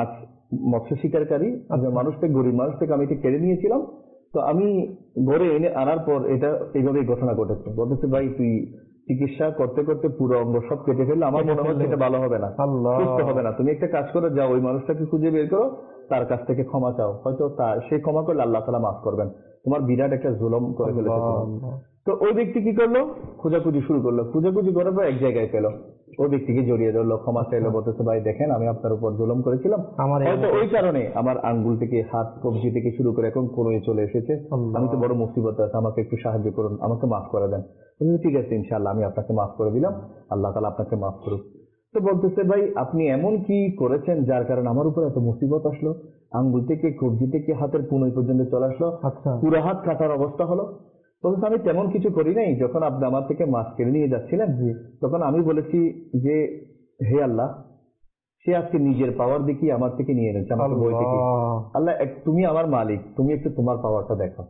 মৎস্য শিকারকারী একজন মানুষ থেকে, গরিব মানুষ থেকে আমি এটা কেড়ে নিয়েছিলাম, তো আমি ঘরে এনে আনার পর এটা এইভাবে ঘটনা ঘটেছে। বলতেছে ভাই তুই চিকিৎসা করতে করতে পুরো অঙ্গ সব কেটে ফেললে, আমার মনে হচ্ছে এটা ভালো হবে না, সুস্থ হবে না, তুমি একটা কাজ করো, যাও ওই মানুষটাকে খুঁজে বের করো, তার কাছ থেকে ক্ষমা চাও, হয়তো সেই ক্ষমা করলে আল্লাহ তাআলা মাফ করবেন, তোমার বিরাট একটা জুলুম করে ফেলেছে। তো ওই ব্যক্তি কি করলো, খোঁজাখুঁজি শুরু করলো, খোঁজাখুঁজি করার পর এক জায়গায় পেলো, ওই ব্যক্তিকে জড়িয়ে ধরলো, ক্ষমা চাইলো, বলতেছে ভাই দেখেন আমি আপনার উপর জুলুম করেছিলাম, হয়তো ওই কারণে আমার আঙ্গুল থেকে হাত কবজি থেকে শুরু করে এখন কোনোই চলে এসেছে, আমি তো বড় মুসিবত আছে, আমাকে একটু সাহায্য করুন, আমাকে মাফ করে দেন। ঠিক আছে ইনশাআল্লাহ আমি আপনাকে মাফ করে দিলাম, আল্লাহ তাআলা আপনাকে মাফ করুক। তো বলতেছে ভাই আপনি এমন কি করেছেন যার কারণে আমার উপর এত মুসিবত আসলো, আঙ্গুল থেকে কবজি থেকে হাতের কোনোই পর্যন্ত চলে আসলো, পুরো হাত কাটার অবস্থা হলো। বলতে আমি তেমন কিছু করি নাই, যখন আপনি আমার থেকে মাছ কেড়ে নিয়ে যাচ্ছিলেন তখন আমি বলেছি যে হে আল্লাহ, সে আজকে নিজের পাওয়ার দেখিয়ে আমার থেকে নিয়ে এনেছে, আমাকে বই থেকে, আল্লাহ তুমি আমার মালিক, তুমি একটু তোমার পাওয়ারটা দেখো।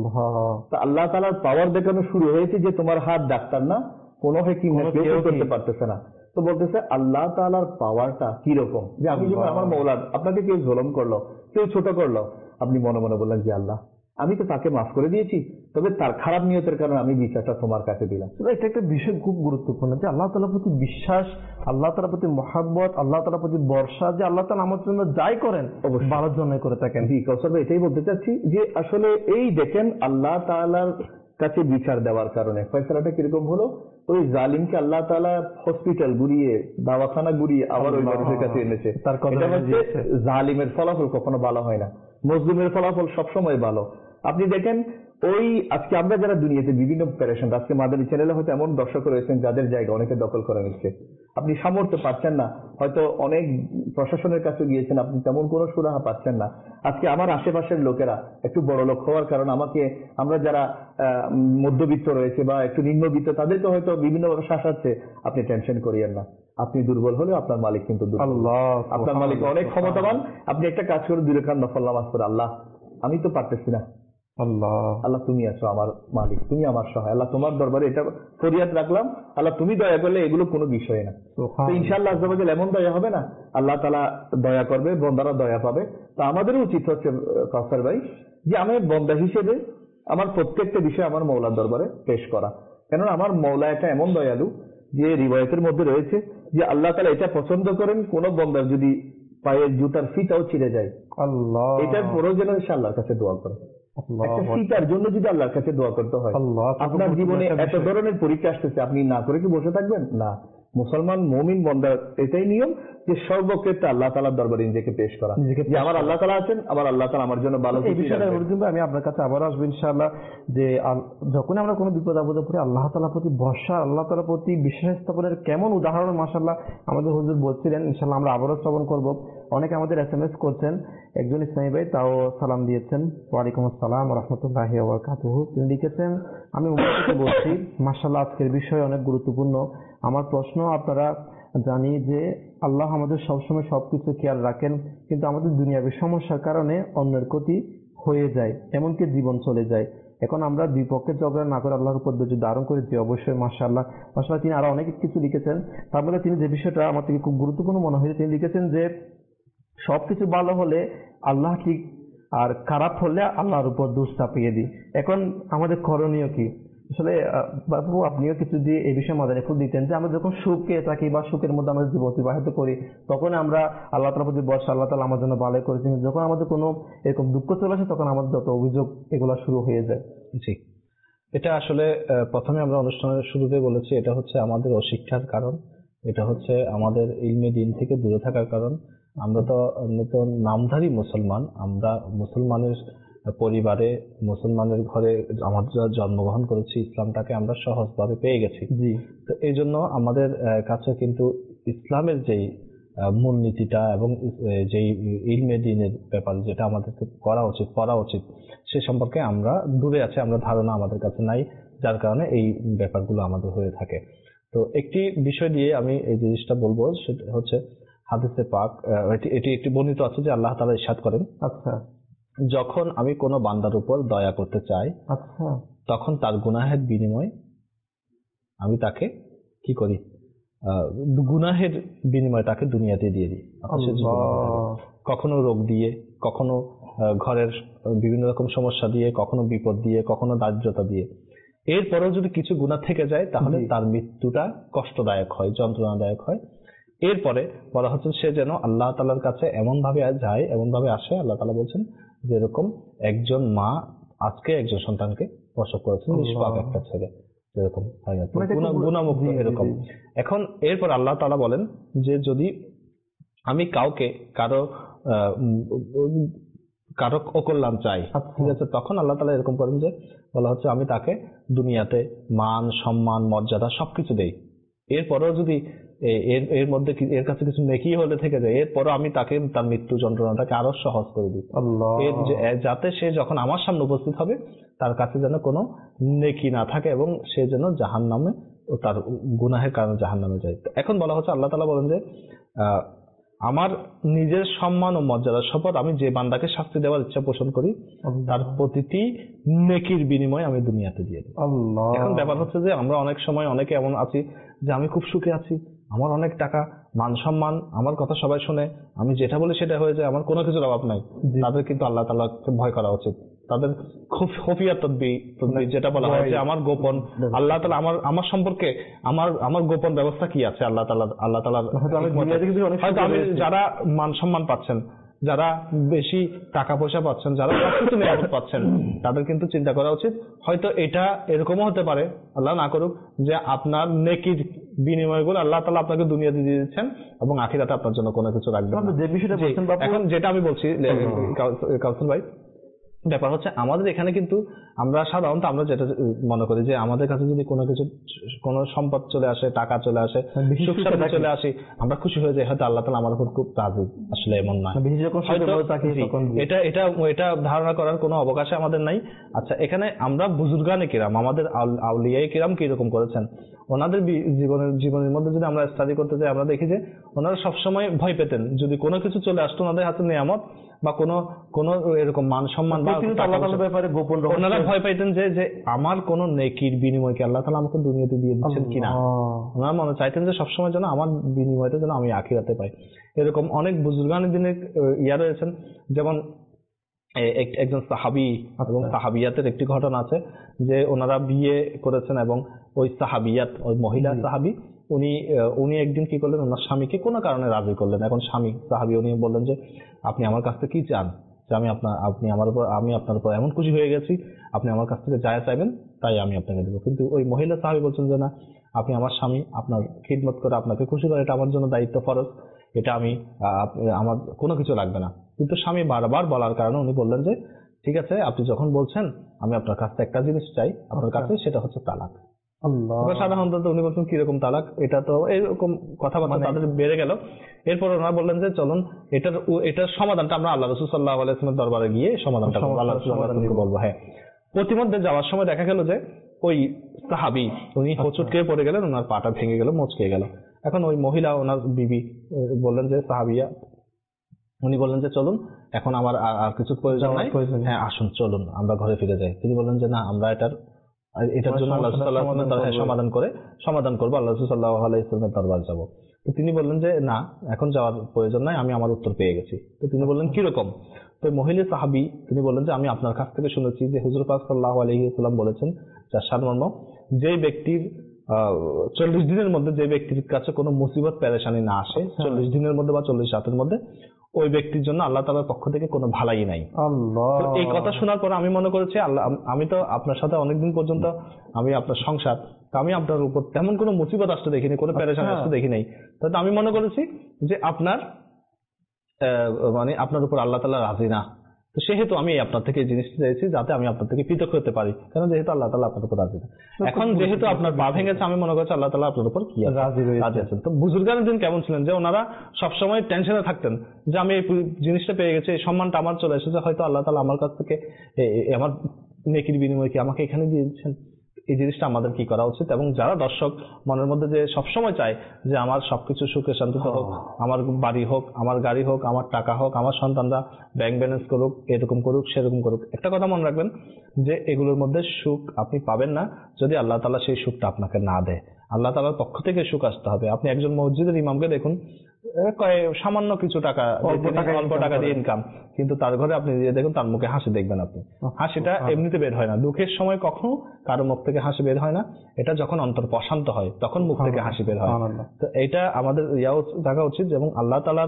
তা আল্লাহ তাআলার পাওয়ার দেখানো শুরু হয়েছে যে তোমার হাত ডাক্তার না, কোনো হেকিম কেউ করতে পারতেছে না। তো বলতেছে আল্লাহ তাআলার পাওয়ারটা কিরকম, যে আমি যখন আমার মওলা, আপনাকে কেউ জুলুম করলো, কেউ ছোট করলো, আপনি মনে মনে বললেন যে আল্লাহ আমি তো তাকে মাফ করে দিয়েছি, তবে তার খারাপ নিয়তের কারণে আমি বিচারটা তোমার কাছে দিলাম। এটা একটা বিষয় খুব গুরুত্বপূর্ণ, যে আল্লাহ তাআলার প্রতি বিশ্বাস, আল্লাহ তাআলার প্রতি মহব্বত, আল্লাহ তাআলার প্রতি ভরসা, যে আল্লাহ তাআলা আমার জন্য যাই করেন ভালোর জন্য করে থাকেন। জি কাউসার ভাই, এটাই বলতে চাচ্ছি যে আসলে এই দেখেন আল্লাহ তাআলার কাছে বিচার দেওয়ার কারণে ফয়সালাটা কিরকম হলো, ওই জালিমকে আল্লাহ তাআলা হসপিটাল ঘুরিয়ে, দাওয়াখানা ঘুরিয়ে আবার ওই মানুষের কাছে এনেছে। এটা হচ্ছে জালিমের ফলাফল কখনো ভালো হয় না, মজলুমের ফলাফল সবসময় ভালো। আপনি দেখেন ওই আজকে আমরা যারা দুনিয়াতে বিভিন্ন প্যারেশন, আজকে মাদানী চ্যানেলে হয়তো এমন দর্শক রয়েছেন যাদের জায়গা অনেকে দখল করে নিচ্ছে, আপনি সামর্থ্য পাচ্ছেন না, হয়তো অনেক প্রশাসনের কাছে গিয়েছেন, আপনি তেমন কোনো সুরাহা পাচ্ছেন না। আজকে আমার আশেপাশের লোকেরা একটু বড় লোক হওয়ার কারণে আমরা যারা মধ্যবিত্ত রয়েছে বা একটু নিম্নবিত্ত, তাদেরকে হয়তো বিভিন্নভাবে শাসাচ্ছে, আপনি টেনশন করিয়েন না, আপনি দুর্বল হলেও আপনার মালিক কিন্তু দুর্বল, আপনার মালিক অনেক ক্ষমতাবান। আপনি একটা কাজ করে 2 রাকাত নফল নামাজ পড়ে, আল্লাহ আমি তো পারতেছি না, আল্লাহ তুমি আছো আমার মালিক, তুমি আমার সহায়, আল্লাহ তোমার দরবারে এটা ফরিয়াদ রাখলাম, আল্লাহ তুমি দয়া করলে এগুলো কোনো বিষয় না। তো ইনশাআল্লাহ আজ্জা ওয়া জাল্লা এমন দয়া হবে না, আল্লাহ তাআলা দয়া করবে, বান্দারা দয়া পাবে। তো আমাদেরও উচিত হচ্ছে কাউসার ভাই, যে আমি বান্দা হিসেবে আমার প্রত্যেকটা বিষয় আমার মওলার দরবারে পেশ করা, কেননা আমার মওলা এটা এমন দয়ালু যে রিওয়ায়াতের মধ্যে রয়েছে যে আল্লাহ তাআলা এটা পছন্দ করেন, কোন বান্দার যদি পায়ের জুতার ফিতাও ছিঁড়ে যায়, এটার পরেও যেন সে আল্লাহর কাছে দোয়া করে। একটা ফিতার জন্য যদি আল্লাহর কাছে দোয়া করতে হয়, আপনার জীবনে এত ধরনের পরীক্ষা আসতেছে, আপনি না করে কি বসে থাকবেন? না। মুসলমান মুমিন বান্দার এটাই নিয়ম যে সর্বক্ষেত্রে আল্লাহ তাআলার দরবারে নিজেকে পেশ করা, যে আমার আল্লাহ তাআলা আছেন, আমার আল্লাহ তাআলা আমার জন্য ভালো কিছু রাখবেন। আমি আপনার কাছে আবার আসবো ইনশাআল্লাহ, যে যখন আমরা কোনো বিপদ আপদে পড়ি আল্লাহ তাআলার প্রতি ভরসা, আল্লাহ তাআলার প্রতি বিশ্বাস স্থাপনের কেমন উদাহরণ মাশাআল্লাহ আমাদের হুজুর বলছিলেন। ইনশাআল্লাহ আমরা আবারও শ্রবণ করব। অনেকে আমাদের SMS করছেন, একজন ইসলামী ভাই তাও সালাম দিয়েছেন, ওয়ালাইকুম আসসালাম ওয়া রাহমাতুল্লাহি ওয়া বারাকাতুহু। তিনি লিখেছেন, আমি উম্মত থেকে বলছি, মাশাআল্লাহ আজকের বিষয় অনেক গুরুত্বপূর্ণ। আমার প্রশ্ন, আপনারা জানি যে আল্লাহ আমাদের সবসময় সবকিছু খেয়াল রাখেন, কিন্তু আমাদের দুনিয়াবী সমস্যার কারণে অন্যের ক্ষতি হয়ে যায়, এমনকি জীবন চলে যায়। এখন আমরা দুই পক্ষের ঝগড়া না করে আল্লাহর উপর ধৈর্য ধারণ করেছি অবশ্যই। মাশাআল্লাহ মাশাআল্লাহ। তিনি আরো অনেক কিছু লিখেছেন, তারপরে তিনি যে বিষয়টা আমার থেকে খুব গুরুত্বপূর্ণ মনে হয়েছে, তিনি লিখেছেন যে সবকিছু ভালো হলে আল্লাহ ঠিক, আর খারাপ হলে আল্লাহর উপর দোষ চাপিয়ে দিই। এখন আমাদের করণীয় কি? আসলে বাবু আপনিও কিছু দিয়ে এই বিষয়ে মজা একটু দিতেন, যে আমরা যখন সুখে থাকি বা সুখের মধ্যে আমরা জীবন অতিবাহিত করি, তখন আমরা আল্লাহ তাআলার প্রতি ভরসা, আল্লাহ তাআলা আমার জন্য ভালো করেছেন। যখন আমাদের কোনো এরকম দুঃখ চলে আসে, তখন আমাদের যত অভিযোগ এগুলা শুরু হয়ে যায়। জি, এটা আসলে প্রথমে আমরা অনুষ্ঠানের শুরুতে বলেছি, এটা হচ্ছে আমাদের অশিক্ষার কারণ, এটা হচ্ছে আমাদের ইলমে দ্বীন থেকে দূরে থাকার কারণ। আমরা তো নামধারী মুসলমান, আমরা মুসলমানের পরিবারে, মুসলমানের ঘরে আমরা জন্মগ্রহণ করেছি, ইসলামটাকে আমরা সহজভাবে পেয়ে গেছি। তো এই জন্য আমাদের কাছে কিন্তু ইসলামের যেই মূলনীতিটা এবং যেই ইলমে দ্বীনের ব্যাপার যেটা আমাদেরকে করা উচিত, পড়া উচিত, সে সম্পর্কে আমরা দূরে আছি, আমরা ধারণা আমাদের কাছে নাই, যার কারণে এই ব্যাপারগুলো আমাদের হয়ে থাকে। তো একটি বিষয় দিয়ে আমি এই জিনিসটা বলবো, সেটা হচ্ছে হাদিসে পাক, এটি একটি বর্ণিত আছে যে আল্লাহ তাআলা ইরশাদ করেন, আচ্ছা, যখন আমি কোনো বান্দার উপর দয়া করতে চাই, আচ্ছা, তখন তার গুনাহের বিনিময়ে আমি তাকে কি করি, গুনাহের বিনিময়ে তাকে দুনিয়াতে দিয়ে দিই। কখনো রোগ দিয়ে, কখনো ঘরের বিভিন্ন রকম সমস্যা দিয়ে, কখনো বিপদ দিয়ে, কখনো দারিদ্রতা দিয়ে। এরপরেও যদি কিছু গুনাহ থেকে যায় তাহলে তার মৃত্যুটা কষ্টদায়ক হয়, যন্ত্রণাদায়ক হয়। এরপরে বলা হচ্ছে সে যেন আল্লাহ তাআলার কাছে এমন ভাবে যায়, এমন ভাবে আসে, আল্লাহ তাআলা বলছেন যেরকম একজন মা আজকে একজন সন্তানকে প্রসব করেছেন, নিষ্পাপ একটা ছেলে, এরকম গুনাহমুক্ত এরকম। এখন এরপর আল্লাহ তাআলা বলেন যে যদি আমি কাউকে কারো অকল্যাণ চাই, ঠিক আছে, তখন আল্লাহ তাআলা এরকম করেন যে বলা হচ্ছে আমি তাকে দুনিয়াতে মান সম্মান মর্যাদা সবকিছু দেই। এরপরেও যদি এর মধ্যে এর কাছে কিছু নেকি হলে থেকে যায়, এরপরও আমি তাকে তার মৃত্যু যন্ত্রণাটাকে আরো সহজ করে দিই, যাতে সে যখন আমার সামনে উপস্থিত হবে তার কাছে যেন কোনো নেকি না থাকে এবং সে যেন জাহান্নামে, তার গুনাহের কারণে জাহান্নামে যায়। এখন বলা হচ্ছে আল্লাহ তাআলা বলেন যে আমার নিজের সম্মান ও মর্যাদার শপথ, আমি যে বান্দাকে শাস্তি দেওয়ার ইচ্ছা পোষণ করি তার প্রতিটি নেকির বিনিময়ে আমি দুনিয়াতে দিয়ে দিই। এখন ব্যাপার হচ্ছে যে আমরা অনেক সময় অনেকে এমন আছি যে আমি খুব সুখে আছি, আমার অনেক টাকা, মান সম্মান, আমার কথা সবাই শুনে, আমি যেটা বলি সেটা হয়ে যায়, আমার কোনো কিছুর অভাব নাই। তাদের কিন্তু আল্লাহ তাআলাকে ভয় করা উচিত। তাদের খুফিয়া তদবির যেটা বলা হয় যে আমার গোপন, আল্লাহ তাআলা আমার সম্পর্কে আমার গোপন ব্যবস্থা কি আছে, আল্লাহ তাআলার যারা মান সম্মান পাচ্ছেন, যারা বেশি টাকা পয়সা পাচ্ছেন, যারা সবকিছু নিরাপদ পাচ্ছেন, তাদের কিন্তু চিন্তা করা উচিত হয়তো এটা এরকমও হতে পারে, আল্লাহ না করুক, যে আপনার নেকির বিনিময়গুলো আল্লাহ তাআলা আপনাকে দুনিয়াতে দিয়ে দিচ্ছেন এবং আখিরাতে আপনার জন্য কোনো কিছু রাখবেন না। যে বিষয়টা বলছেন এখন, যেটা আমি বলছি কাউসার ভাই, ব্যাপার হচ্ছে আমাদের এখানে কিন্তু আমরা সাধারণত আমরা যেটা মনে করি যে আমাদের কাছে যদি কোনো কিছু, কোনো সম্পদ চলে আসে, টাকা চলে আসে, সুখ শান্তি চলে আসে, আমরা খুশি হয়ে যাই, হয়তো আল্লাহ তাআলা আমার উপর খুব রাজি। আসলে এমন নয়, এটা ধারণা করার কোনো অবকাশে আমাদের নাই। আচ্ছা, এখানে আমরা বুজুর্গানে কিরাম, আমাদের আউলিয়ায়ে কিরাম কিরকম করেছেন, ওনাদের জীবনের মধ্যে যদি আমরা স্টাডি করতে চাই, আমরা দেখি যে ওনারা সবসময় ভয় পেতেন যদি কোনো কিছু চলে আসতো ওনাদের হাতে নিয়ামত বা কোনো এরকম মান সম্মান বা ব্যাপারে গোপন, ওনারা ভয় পাইতেন যে আমার কোন নেকির বিনিময় কি আল্লাহ তাআলা আমাকে দুনিয়াতে দিয়ে দিচ্ছেন কিনা। ওনারা মনে চাইতেন যে সবসময় যেন আমার বিনিময়টা যেন আমি আখিরাতে পাই। এরকম অনেক বুজুর্গানের দিনের ইয়া রয়েছেন, যেমন একজন সাহাবী এবং সাহাবিয়াতের একটি ঘটনা আছে যে ওনারা বিয়ে করেছেন এবং ওই সাহাবিয়াত, ওই মহিলা সাহাবী, উনি একদিন কি করলেন, ওনার স্বামীকে কোনো কারণে রাজি করলেন। এখন সাহাবী উনি বললেন যে আপনি আমার কাছ থেকে কি চান, যে আমি আপনার উপর এমন খুশি হয়ে গেছি, আপনি আমার কাছ থেকে যা চাইবেন তাই আমি আপনাকে দেবো। কিন্তু ওই মহিলা সাহাবী বলছেন যে না, আপনি আমার স্বামী, আপনার খিদমত করে আপনাকে খুশি করে এটা আমার জন্য দায়িত্ব, ফরজ, এটা আমার কোনো কিছু লাগবে না। কিন্তু স্বামী বারবার বলার কারণে উনি বললেন যে ঠিক আছে, আপনি যখন বলছেন আমি আপনার কাছে একটা জিনিস চাই আপনার কাছে, সেটা হচ্ছে তালাক। সাধারণত উনি বলছেন কিরকম তালাক, এটা তো এরকম কথাবার্তা তাদের বেড়ে গেল। এরপর ওনারা বললেন যে চলুন এটার সমাধানটা আমরা আল্লাহ রাসূল সাল্লাল্লাহু আলাইহি ওয়াসাল্লামের দরবারে গিয়ে সমাধানটা আল্লাহ রাসূলকে বলবো। হ্যাঁ, প্রতিমধ্যে যাওয়ার সময় দেখা গেল যে ওই সাহাবী উনি হোঁচট খেয়ে পড়ে গেলেন, ওনার পাটা ভেঙে গেল, মচকে গেল। এখন ওই মহিলা, ওনার বিবি বললেন যে সাহাবিয়া, উনি বললেন যে চলুন এখন আমার আর কিছু প্রয়োজন নাই, হ্যাঁ আসুন চলুন আমরা ঘরে ফিরে যাই। তিনি বললেন যে না, আমরা এটার জন্য আল্লাহ সাল্লাল্লাহু আলাইহি ওয়াসাল্লামের দরবারে সমাধান করবো, আল্লাহ সাল্লাল্লাহু আলাইহি ওয়াসাল্লামের দরবারে যাবো। তো তিনি বললেন যে না, এখন যাওয়ার প্রয়োজন নাই, আমি আমার উত্তর পেয়ে গেছি। তো তিনি বললেন কিরকম? তো মহিলা সাহাবী তিনি বললেন যে আমি আপনার কাছ থেকে শুনেছি যে হুজুর পাক সাল্লাল্লাহু আলাইহি ওয়াসাল্লাম বলেছেন, যার সারমর্ম, যে ব্যক্তির 40 দিনের মধ্যে যে ব্যক্তির কাছে কোনো মুসিবত পেরেশানি না আসে, 40 দিনের মধ্যে বা 40 রাতের মধ্যে, ওই ব্যক্তির জন্য আল্লাহ তাআলার পক্ষ থেকে কোনো ভালাই নাই। এই কথা শোনার পর আমি মনে করেছি আমি তো আপনার সাথে অনেকদিন পর্যন্ত আমি আপনার সংসার, আমি আপনার উপর তেমন কোনো মুসিবত আসতে দেখিনি, কোনো পেরেশানি আসতে দেখি নাই। তাহলে আমি মনে করেছি যে আপনার উপর আল্লাহ তাআলা রাজি না। তো সেহেতু আমি আপনার থেকে এই জিনিসটা চাইছি যাতে আমি আপনার থেকে পৃথক হতে পারি, কারণ যেহেতু আল্লাহ তাআলা আপনার উপর রাজি না। এখন যেহেতু আপনার পা ভেঙেছে, আমি মনে করছি আল্লাহ তাআলা আপনার উপর কি রাজি আছেন। তো বুজুর্গানের দিন কেমন ছিলেন, যে ওনারা সবসময় টেনশনে থাকতেন যে আমি এই জিনিসটা পেয়ে গেছি, এই সম্মানটা আমার চলে এসেছে, হয়তো আল্লাহ তাআলা আমার কাছ থেকে আমার নেকির বিনিময়ে কি আমাকে এখানে দিয়ে দিচ্ছেন। এই জিনিসটা আমাদের কি করা উচিত, এবং যারা দর্শক মনের মধ্যে যে সবসময় চায় যে আমার সবকিছু সুখে শান্তিতে হোক, আমার বাড়ি হোক, আমার গাড়ি হোক, আমার টাকা হোক, আমার সন্তানরা ব্যাংক ব্যালেন্স করুক, এরকম করুক সেরকম করুক, একটা কথা মনে রাখবেন যে এগুলোর মধ্যে সুখ আপনি পাবেন না যদি আল্লাহ তাআলা সেই সুখটা আপনাকে না দেয়। আল্লাহ তাআলার পক্ষ থেকে সুখ আসতে হবে। আপনি একজন মসজিদের ইমামকে দেখুন, সামান্য কিছু টাকা, অল্প টাকা দিয়ে ইনকাম, কিন্তু তার ঘরে আপনি দিয়ে দেখুন তার মুখে হাসি দেখবেন আপনি। হাসিটা এমনিতে বের হয় না, দুঃখের সময় কখনো কারো মুখ থেকে হাসি বের হয় না, এটা যখন অন্তর প্রশান্ত হয় তখন মুখ থেকে হাসি বের হয়। তো এটা আমাদের থাকা উচিত এবং আল্লাহ তাআলার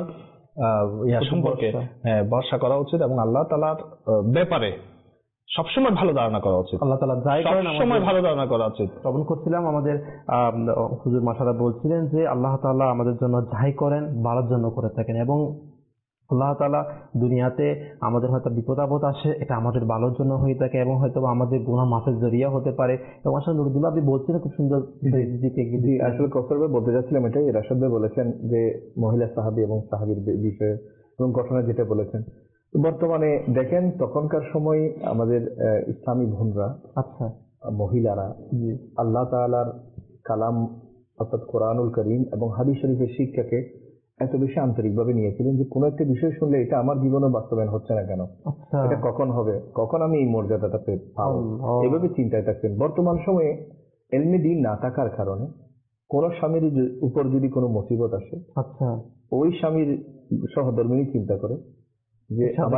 সম্পর্কে ভরসা করা উচিত এবং আল্লাহ তাআলার ব্যাপারে সবসময় ভালো ধারণা করা উচিত। আল্লাহ তাআলা যাই করেন সবসময় ভালো ধারণা করা উচিত। শ্রবণ করছিলাম আমাদের হুজুর মাশাআল্লাহ বলছিলেন যে আল্লাহ তাআলা আমাদের জন্য যাই করেন ভালোর জন্য করে থাকেন, এবং আল্লাহ তাআলা দুনিয়াতে আমাদের হয়তো বিপদ আপদ আসে, এটা আমাদের ভালোর জন্য হয়ে থাকে এবং হয়তো আমাদের গুনাহ মাফের জরিয়া হতে পারে। এবং আসলে নুরুল্লাহ আপনি বলছিলেন খুব সুন্দর দিকে, আসলে কৌশল ভাই বলতে যাচ্ছিলাম এটাই, রাশেদ ভাই বলেছেন যে মহিলা সাহাবী এবং সাহাবীর বিষয়ে এবং ঘটনা যেটা বলেছেন, বর্তমানে দেখেন তখনকার সময় আমাদের ইসলামী বোনরা, আচ্ছা মহিলারা আল্লাহ তাআলার কালাম অর্থাৎ কোরআনুল কারীম এবং হাদিস শরীফের শিক্ষাকে এত বেশি আন্তরিকভাবে নিয়েছিলেন যে কোনো একটা বিষয় শুনলে এটা আমার জীবনে বাস্তবায়ন হচ্ছে না কেন, এটা কখন হবে, কখন আমি এই মর্যাদাটা পাবো, এইভাবে চিন্তায় থাকতেন। বর্তমান সময়ে এলমে দিন না থাকার কারণে কোন স্বামীর উপর যদি কোনো মুসিবত আসে, আচ্ছা ওই স্বামীর সহধর্মিনী চিন্তা করে যে আমার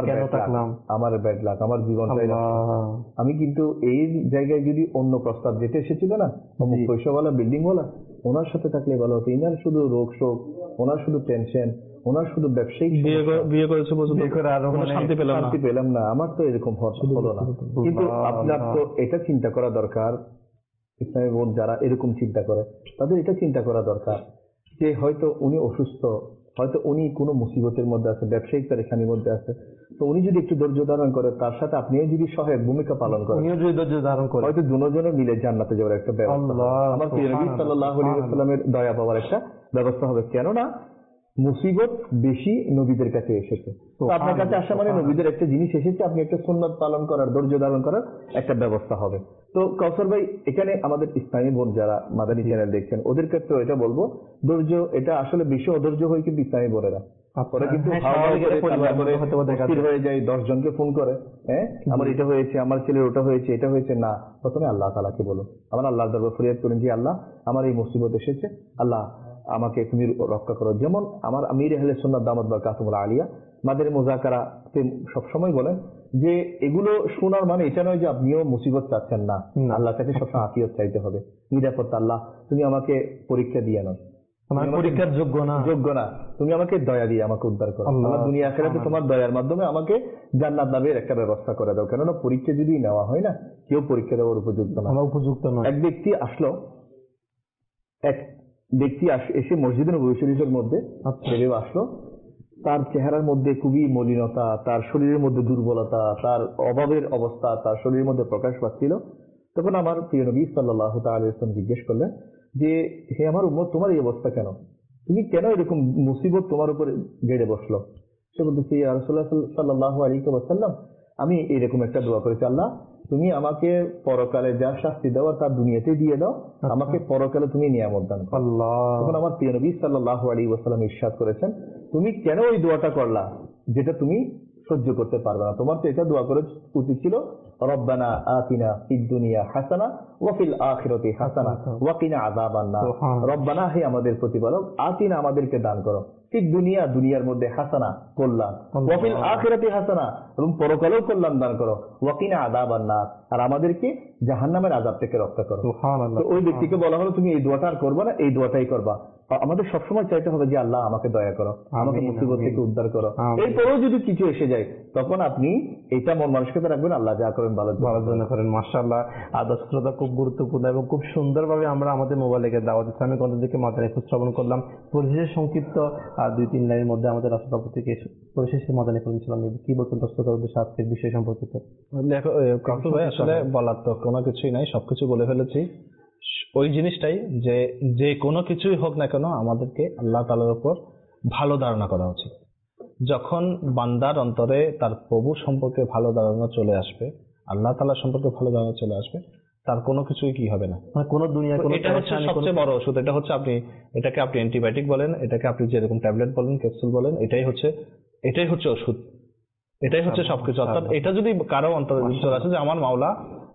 ব্যাড লাক, আমার জীবনটাই, আমি কিন্তু এই জায়গায় যদি অন্য প্রস্তাব যেতে এসেছিল না অমুক পয়সাওয়ালা বিল্ডিং ওয়ালা, ওনার সাথে থাকলে ভালো হতো, ইনার শুধু রোগ শোক, ওনার শুধু টেনশন, ওনার শুধু ব্যবসায়িক, বিয়ে করেছে শান্তি পেলাম না, আমার তো এরকম হলো না। কিন্তু আপনার তো এটা চিন্তা করা দরকার, ইসলামী বোন যারা এরকম চিন্তা করে তাদের এটা চিন্তা করা দরকার যে হয়তো উনি অসুস্থ, হয়তো উনি কোনো মুসিবতের মধ্যে আছে, ব্যবসায়িক পেরেশানির মধ্যে আছে, তো উনি যদি একটু ধৈর্য ধারণ করে, তার সাথে আপনিও যদি সহায়ক ভূমিকা পালন করেন, হয়তো দুজনে মিলে জান্নাতে যাওয়ার একটা ব্যবস্থা, আমার প্রিয় নবী সাল্লাল্লাহু আলাইহি ওয়াসাল্লামের দয়া পাওয়ার একটা ব্যবস্থা হবে। কেননা মুসিবত বেশি নবীদের কাছে এসেছে, তো আপনার কাছে আসা মানে নবীদের একটা জিনিস এসেছে, আপনি একটা সুন্নাত পালন করার, ধৈর্য ধারণ করার একটা ব্যবস্থা হবে। তো কাউসার ভাই, এখানে আমাদের ইসলামী বোন যারা মাদানী চ্যানেল দেখছেন ওদের ক্ষেত্রে এটা বলবো, ধৈর্য এটা আসলে বেশি অধৈর্য হয় কিন্তু ইসলামী বোনেরা, ওরা কিন্তু হয়ে যায়, 10 জনকে ফোন করে, হ্যাঁ আমার এটা হয়েছে, আমার ছেলের ওটা হয়েছে, এটা হয়েছে না, প্রথমে আল্লাহ তাআলাকে বলো, আমার আল্লাহর দরবারে ফরিয়াদ করেন যে আল্লাহ আমার এই মুসিবত এসেছে, আল্লাহ আমাকে তুমি রক্ষা করো। যেমন আমার আমির আহলে সুন্নাত দামাত বারকাতুহুল আলিয়া মাদের মুযাকারা সবসময় বলেন যে এগুলো শোনার মানে এটা নয় যে আপনিও মুসিবত চাচ্ছেন না, আল্লাহর কাছে সবসময় আফিয়ত চাইতে হবে, নিরাপত্তা, আল্লাহ তুমি আমাকে পরীক্ষা দিয়ে নাও, পরীক্ষার যোগ্য না, তুমি আমাকে দয়া দিয়ে আমাকে উদ্ধার করো, আমার দুনিয়া আখিরাতে তোমার দয়ার মাধ্যমে আমাকে জান্নাত লাভের একটা ব্যবস্থা করে দাও। কেননা পরীক্ষা যদি নেওয়া হয় না, কেউ পরীক্ষা দেওয়ার উপযুক্ত না। এক ব্যক্তি আসলো, এসে মসজিদের নববী শরীফের মধ্যে আসলো, তার চেহারার মধ্যে খুবই মলিনতা, তার শরীরের মধ্যে দুর্বলতা, তার অভাবের অবস্থা তার শরীরের মধ্যে প্রকাশ পাচ্ছিল। তখন আমার প্রিয় নবী সাল্লাল্লাহু তাআলা আলাইহি ওয়াসাল্লাম জিজ্ঞেস করলেন যে হে আমার উম্মত, তোমার এই অবস্থা কেন, তুমি কেন এরকম মুসিবত তোমার উপর গেড়ে বসলো? সে বলতেছে ইয়া রাসূলুল্লাহ সাল্লাল্লাহু আলাইহি ওয়াসাল্লাম, আমি এরকম একটা দোয়া করেছি, আল্লাহ তুমি আমাকে পরকালে যা শাস্তি দেওয়ার তার দুনিয়াতে দিয়ে দাও, আমাকে পরকালে তুমি নিয়ামত দান করো। তখন আমার প্রিয় নবী সাল্লাল্লাহু আলাইহি ওয়াসাল্লাম ইরশাদ করেছেন, তুমি কেন ওই দোয়াটা করলা যেটা তুমি সহ্য করতে পারবে না? তোমার তো এটা দোয়া করে উচিত ছিল, রব্বানা আতিনা ফিদ দুনিয়া হাসানা ওয়া ফিল আখিরাতি হাসানা ওয়া কিনা আযাবান নার। রব্বানা, হে আমাদের প্রতিপালক, আতিনা আমাদেরকে দান করো, ফিদ দুনিয়া দুনিয়ার মধ্যে হাসানা কল্যাণ, ওয়া ফিল আখিরাতি হাসানা এবং পরকালেও কল্যাণ দান করো, ওয়া কিনা আযাবান নার আর আমাদেরকে জাহান্নামের আযাব থেকে রক্ষা করো। তো ওই ব্যক্তিকে বলা হলো তুমি এই দোয়াটা আর করবা না, এই দোয়াটাই করবা। আমাদের সবসময় চাইতে হবে যে আল্লাহ আমাকে দয়া করো, আমাকে মুসিবত থেকে উদ্ধার করো। এরপরেও যদি কিছু এসে যায় তখন আপনি এটা মন মানসিকতা রাখবেন, আল্লাহ যা করেন ভালোর জন্য করেন। মাশাআল্লাহ, আদর্শ শ্রোতা খুব গুরুত্বপূর্ণ এবং খুব সুন্দরভাবে আমরা আমাদের মোবাইলে দাওয়াত ইসলামী গ্রন্থ থেকে মাদানী শ্রবণ করলাম। পরিশেষে সংক্ষিপ্ত 2-3 লাইনের মধ্যে আমাদের রাসূল থেকে পরিশেষে মাদানী ইসলাম কি বলছেন দর্শকদের উদ্দেশ্যে আজকের বিষয় সম্পর্কিত? দেখো কাউসার ভাই, আসলে বলার তো কোনো কিছুই নাই, সবকিছু বলে ফেলেছি। ওই জিনিসটাই যে কোনো কিছুই হোক না কেন আমাদেরকে আল্লাহ তাআলার উপর ভালো ধারণা করা উচিত। যখন বান্দার অন্তরে তার প্রভু সম্পর্কে ভালো ধারণা চলে আসবে, আল্লাহ তাআলা সম্পর্কে ভালো ধারণা চলে আসবে, তার কোনো কিছুই কি হবে না, কোনো দুনিয়া, এটা হচ্ছে সবচেয়ে বড় ওষুধ। এটা হচ্ছে এটাকে আপনি অ্যান্টিবায়োটিক বলেন, এটাকে আপনি যেরকম ট্যাবলেট বলেন, ক্যাপসুল বলেন, এটাই হচ্ছে ওষুধ, এটাই হচ্ছে সবকিছু। অর্থাৎ এটা যদি কারো অন্তরে চলে আসে যে আমার মাওলা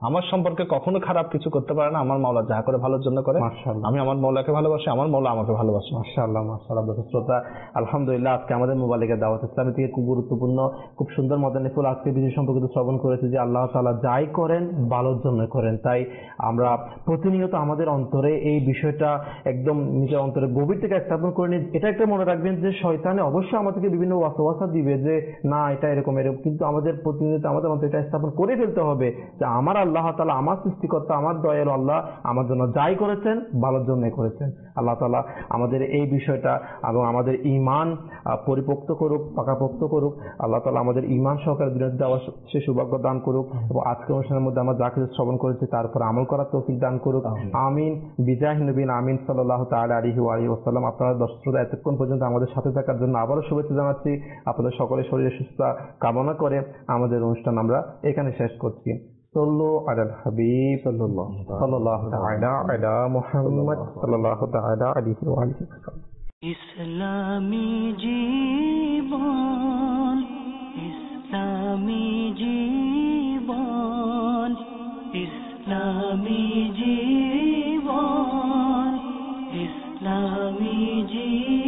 আমার সম্পর্কে কখনো খারাপ কিছু করতে পারে না। আমার মাওলা যা করে ভালোর জন্য করে। মাশাআল্লাহ। আমি আমার মাওলাকে ভালোবাসি, আমার মাওলা আমাকে ভালোবাসে। মাশাআল্লাহ মাশাআল্লাহ। দর্শক শ্রোতা, আলহামদুলিল্লাহ আজকে আমাদের মোবাইলের দাওয়াত ইসলামী থেকে খুব গুরুত্বপূর্ণ, খুব সুন্দর মতানিফুল আজকে বিষয় সম্পর্কিত শ্রবণ করেছে যে আল্লাহ তাআলা যাই করেন ভালোর জন্য করেন। তাই আমরা প্রতিনিয়ত আমাদের অন্তরে এই বিষয়টা একদম নিজের অন্তরে গভীর থেকে স্থাপন করে নিই। এটা একটা মনে রাখবেন যে শয়তানে অবশ্যই আমাদেরকে বিভিন্ন ওয়াসওয়াসা দিবে যে না এটা এরকম এরকম, কিন্তু আমাদের প্রতিনিয়ত আমাদের অন্তরে এটা স্থাপন করে ফেলতে হবে যে আমার আল্লাহ তাআলা, আমার সৃষ্টিকর্তা, আমার দয়ালু আল্লাহ আমার জন্য যাই করেছেন ভালোর জন্য করেছেন। আল্লাহ তাআলা আমাদের এই বিষয়টা এবং আমাদের ঈমান পরিপোক্ত করুক, পাকাপোক্ত করুক। আল্লাহ তাআলা আমাদের ঈমান সহকারে দুনিয়াতে যাওয়ার সে সৌভাগ্য দান করুক এবং আজকের অনুষ্ঠানের মধ্যে আমরা যা কিছু শ্রবণ করেছি তার উপর আমল করার তৌফিক দান করুক। আমিন বিজাহি নবীন আমিন সাল্লাল্লাহু তাআলা আলাইহি ওয়া আলিহি ওয়াসাল্লাম। আপনারা দর্শক শ্রোতা এতক্ষণ পর্যন্ত আমাদের সাথে থাকার জন্য আবারও শুভেচ্ছা জানাচ্ছি। আপনাদের সকলের শরীরের সুস্থতা কামনা করে আমাদের অনুষ্ঠান আমরা এখানে শেষ করছি। صلوا على الحبيب صلى الله تعالى على محمد صلى الله تعالى عليه وآله وسلم। ইসলামী জীবন, ইসলামী জীবন, ইসলামী জীবন, ইসলামী জীবন।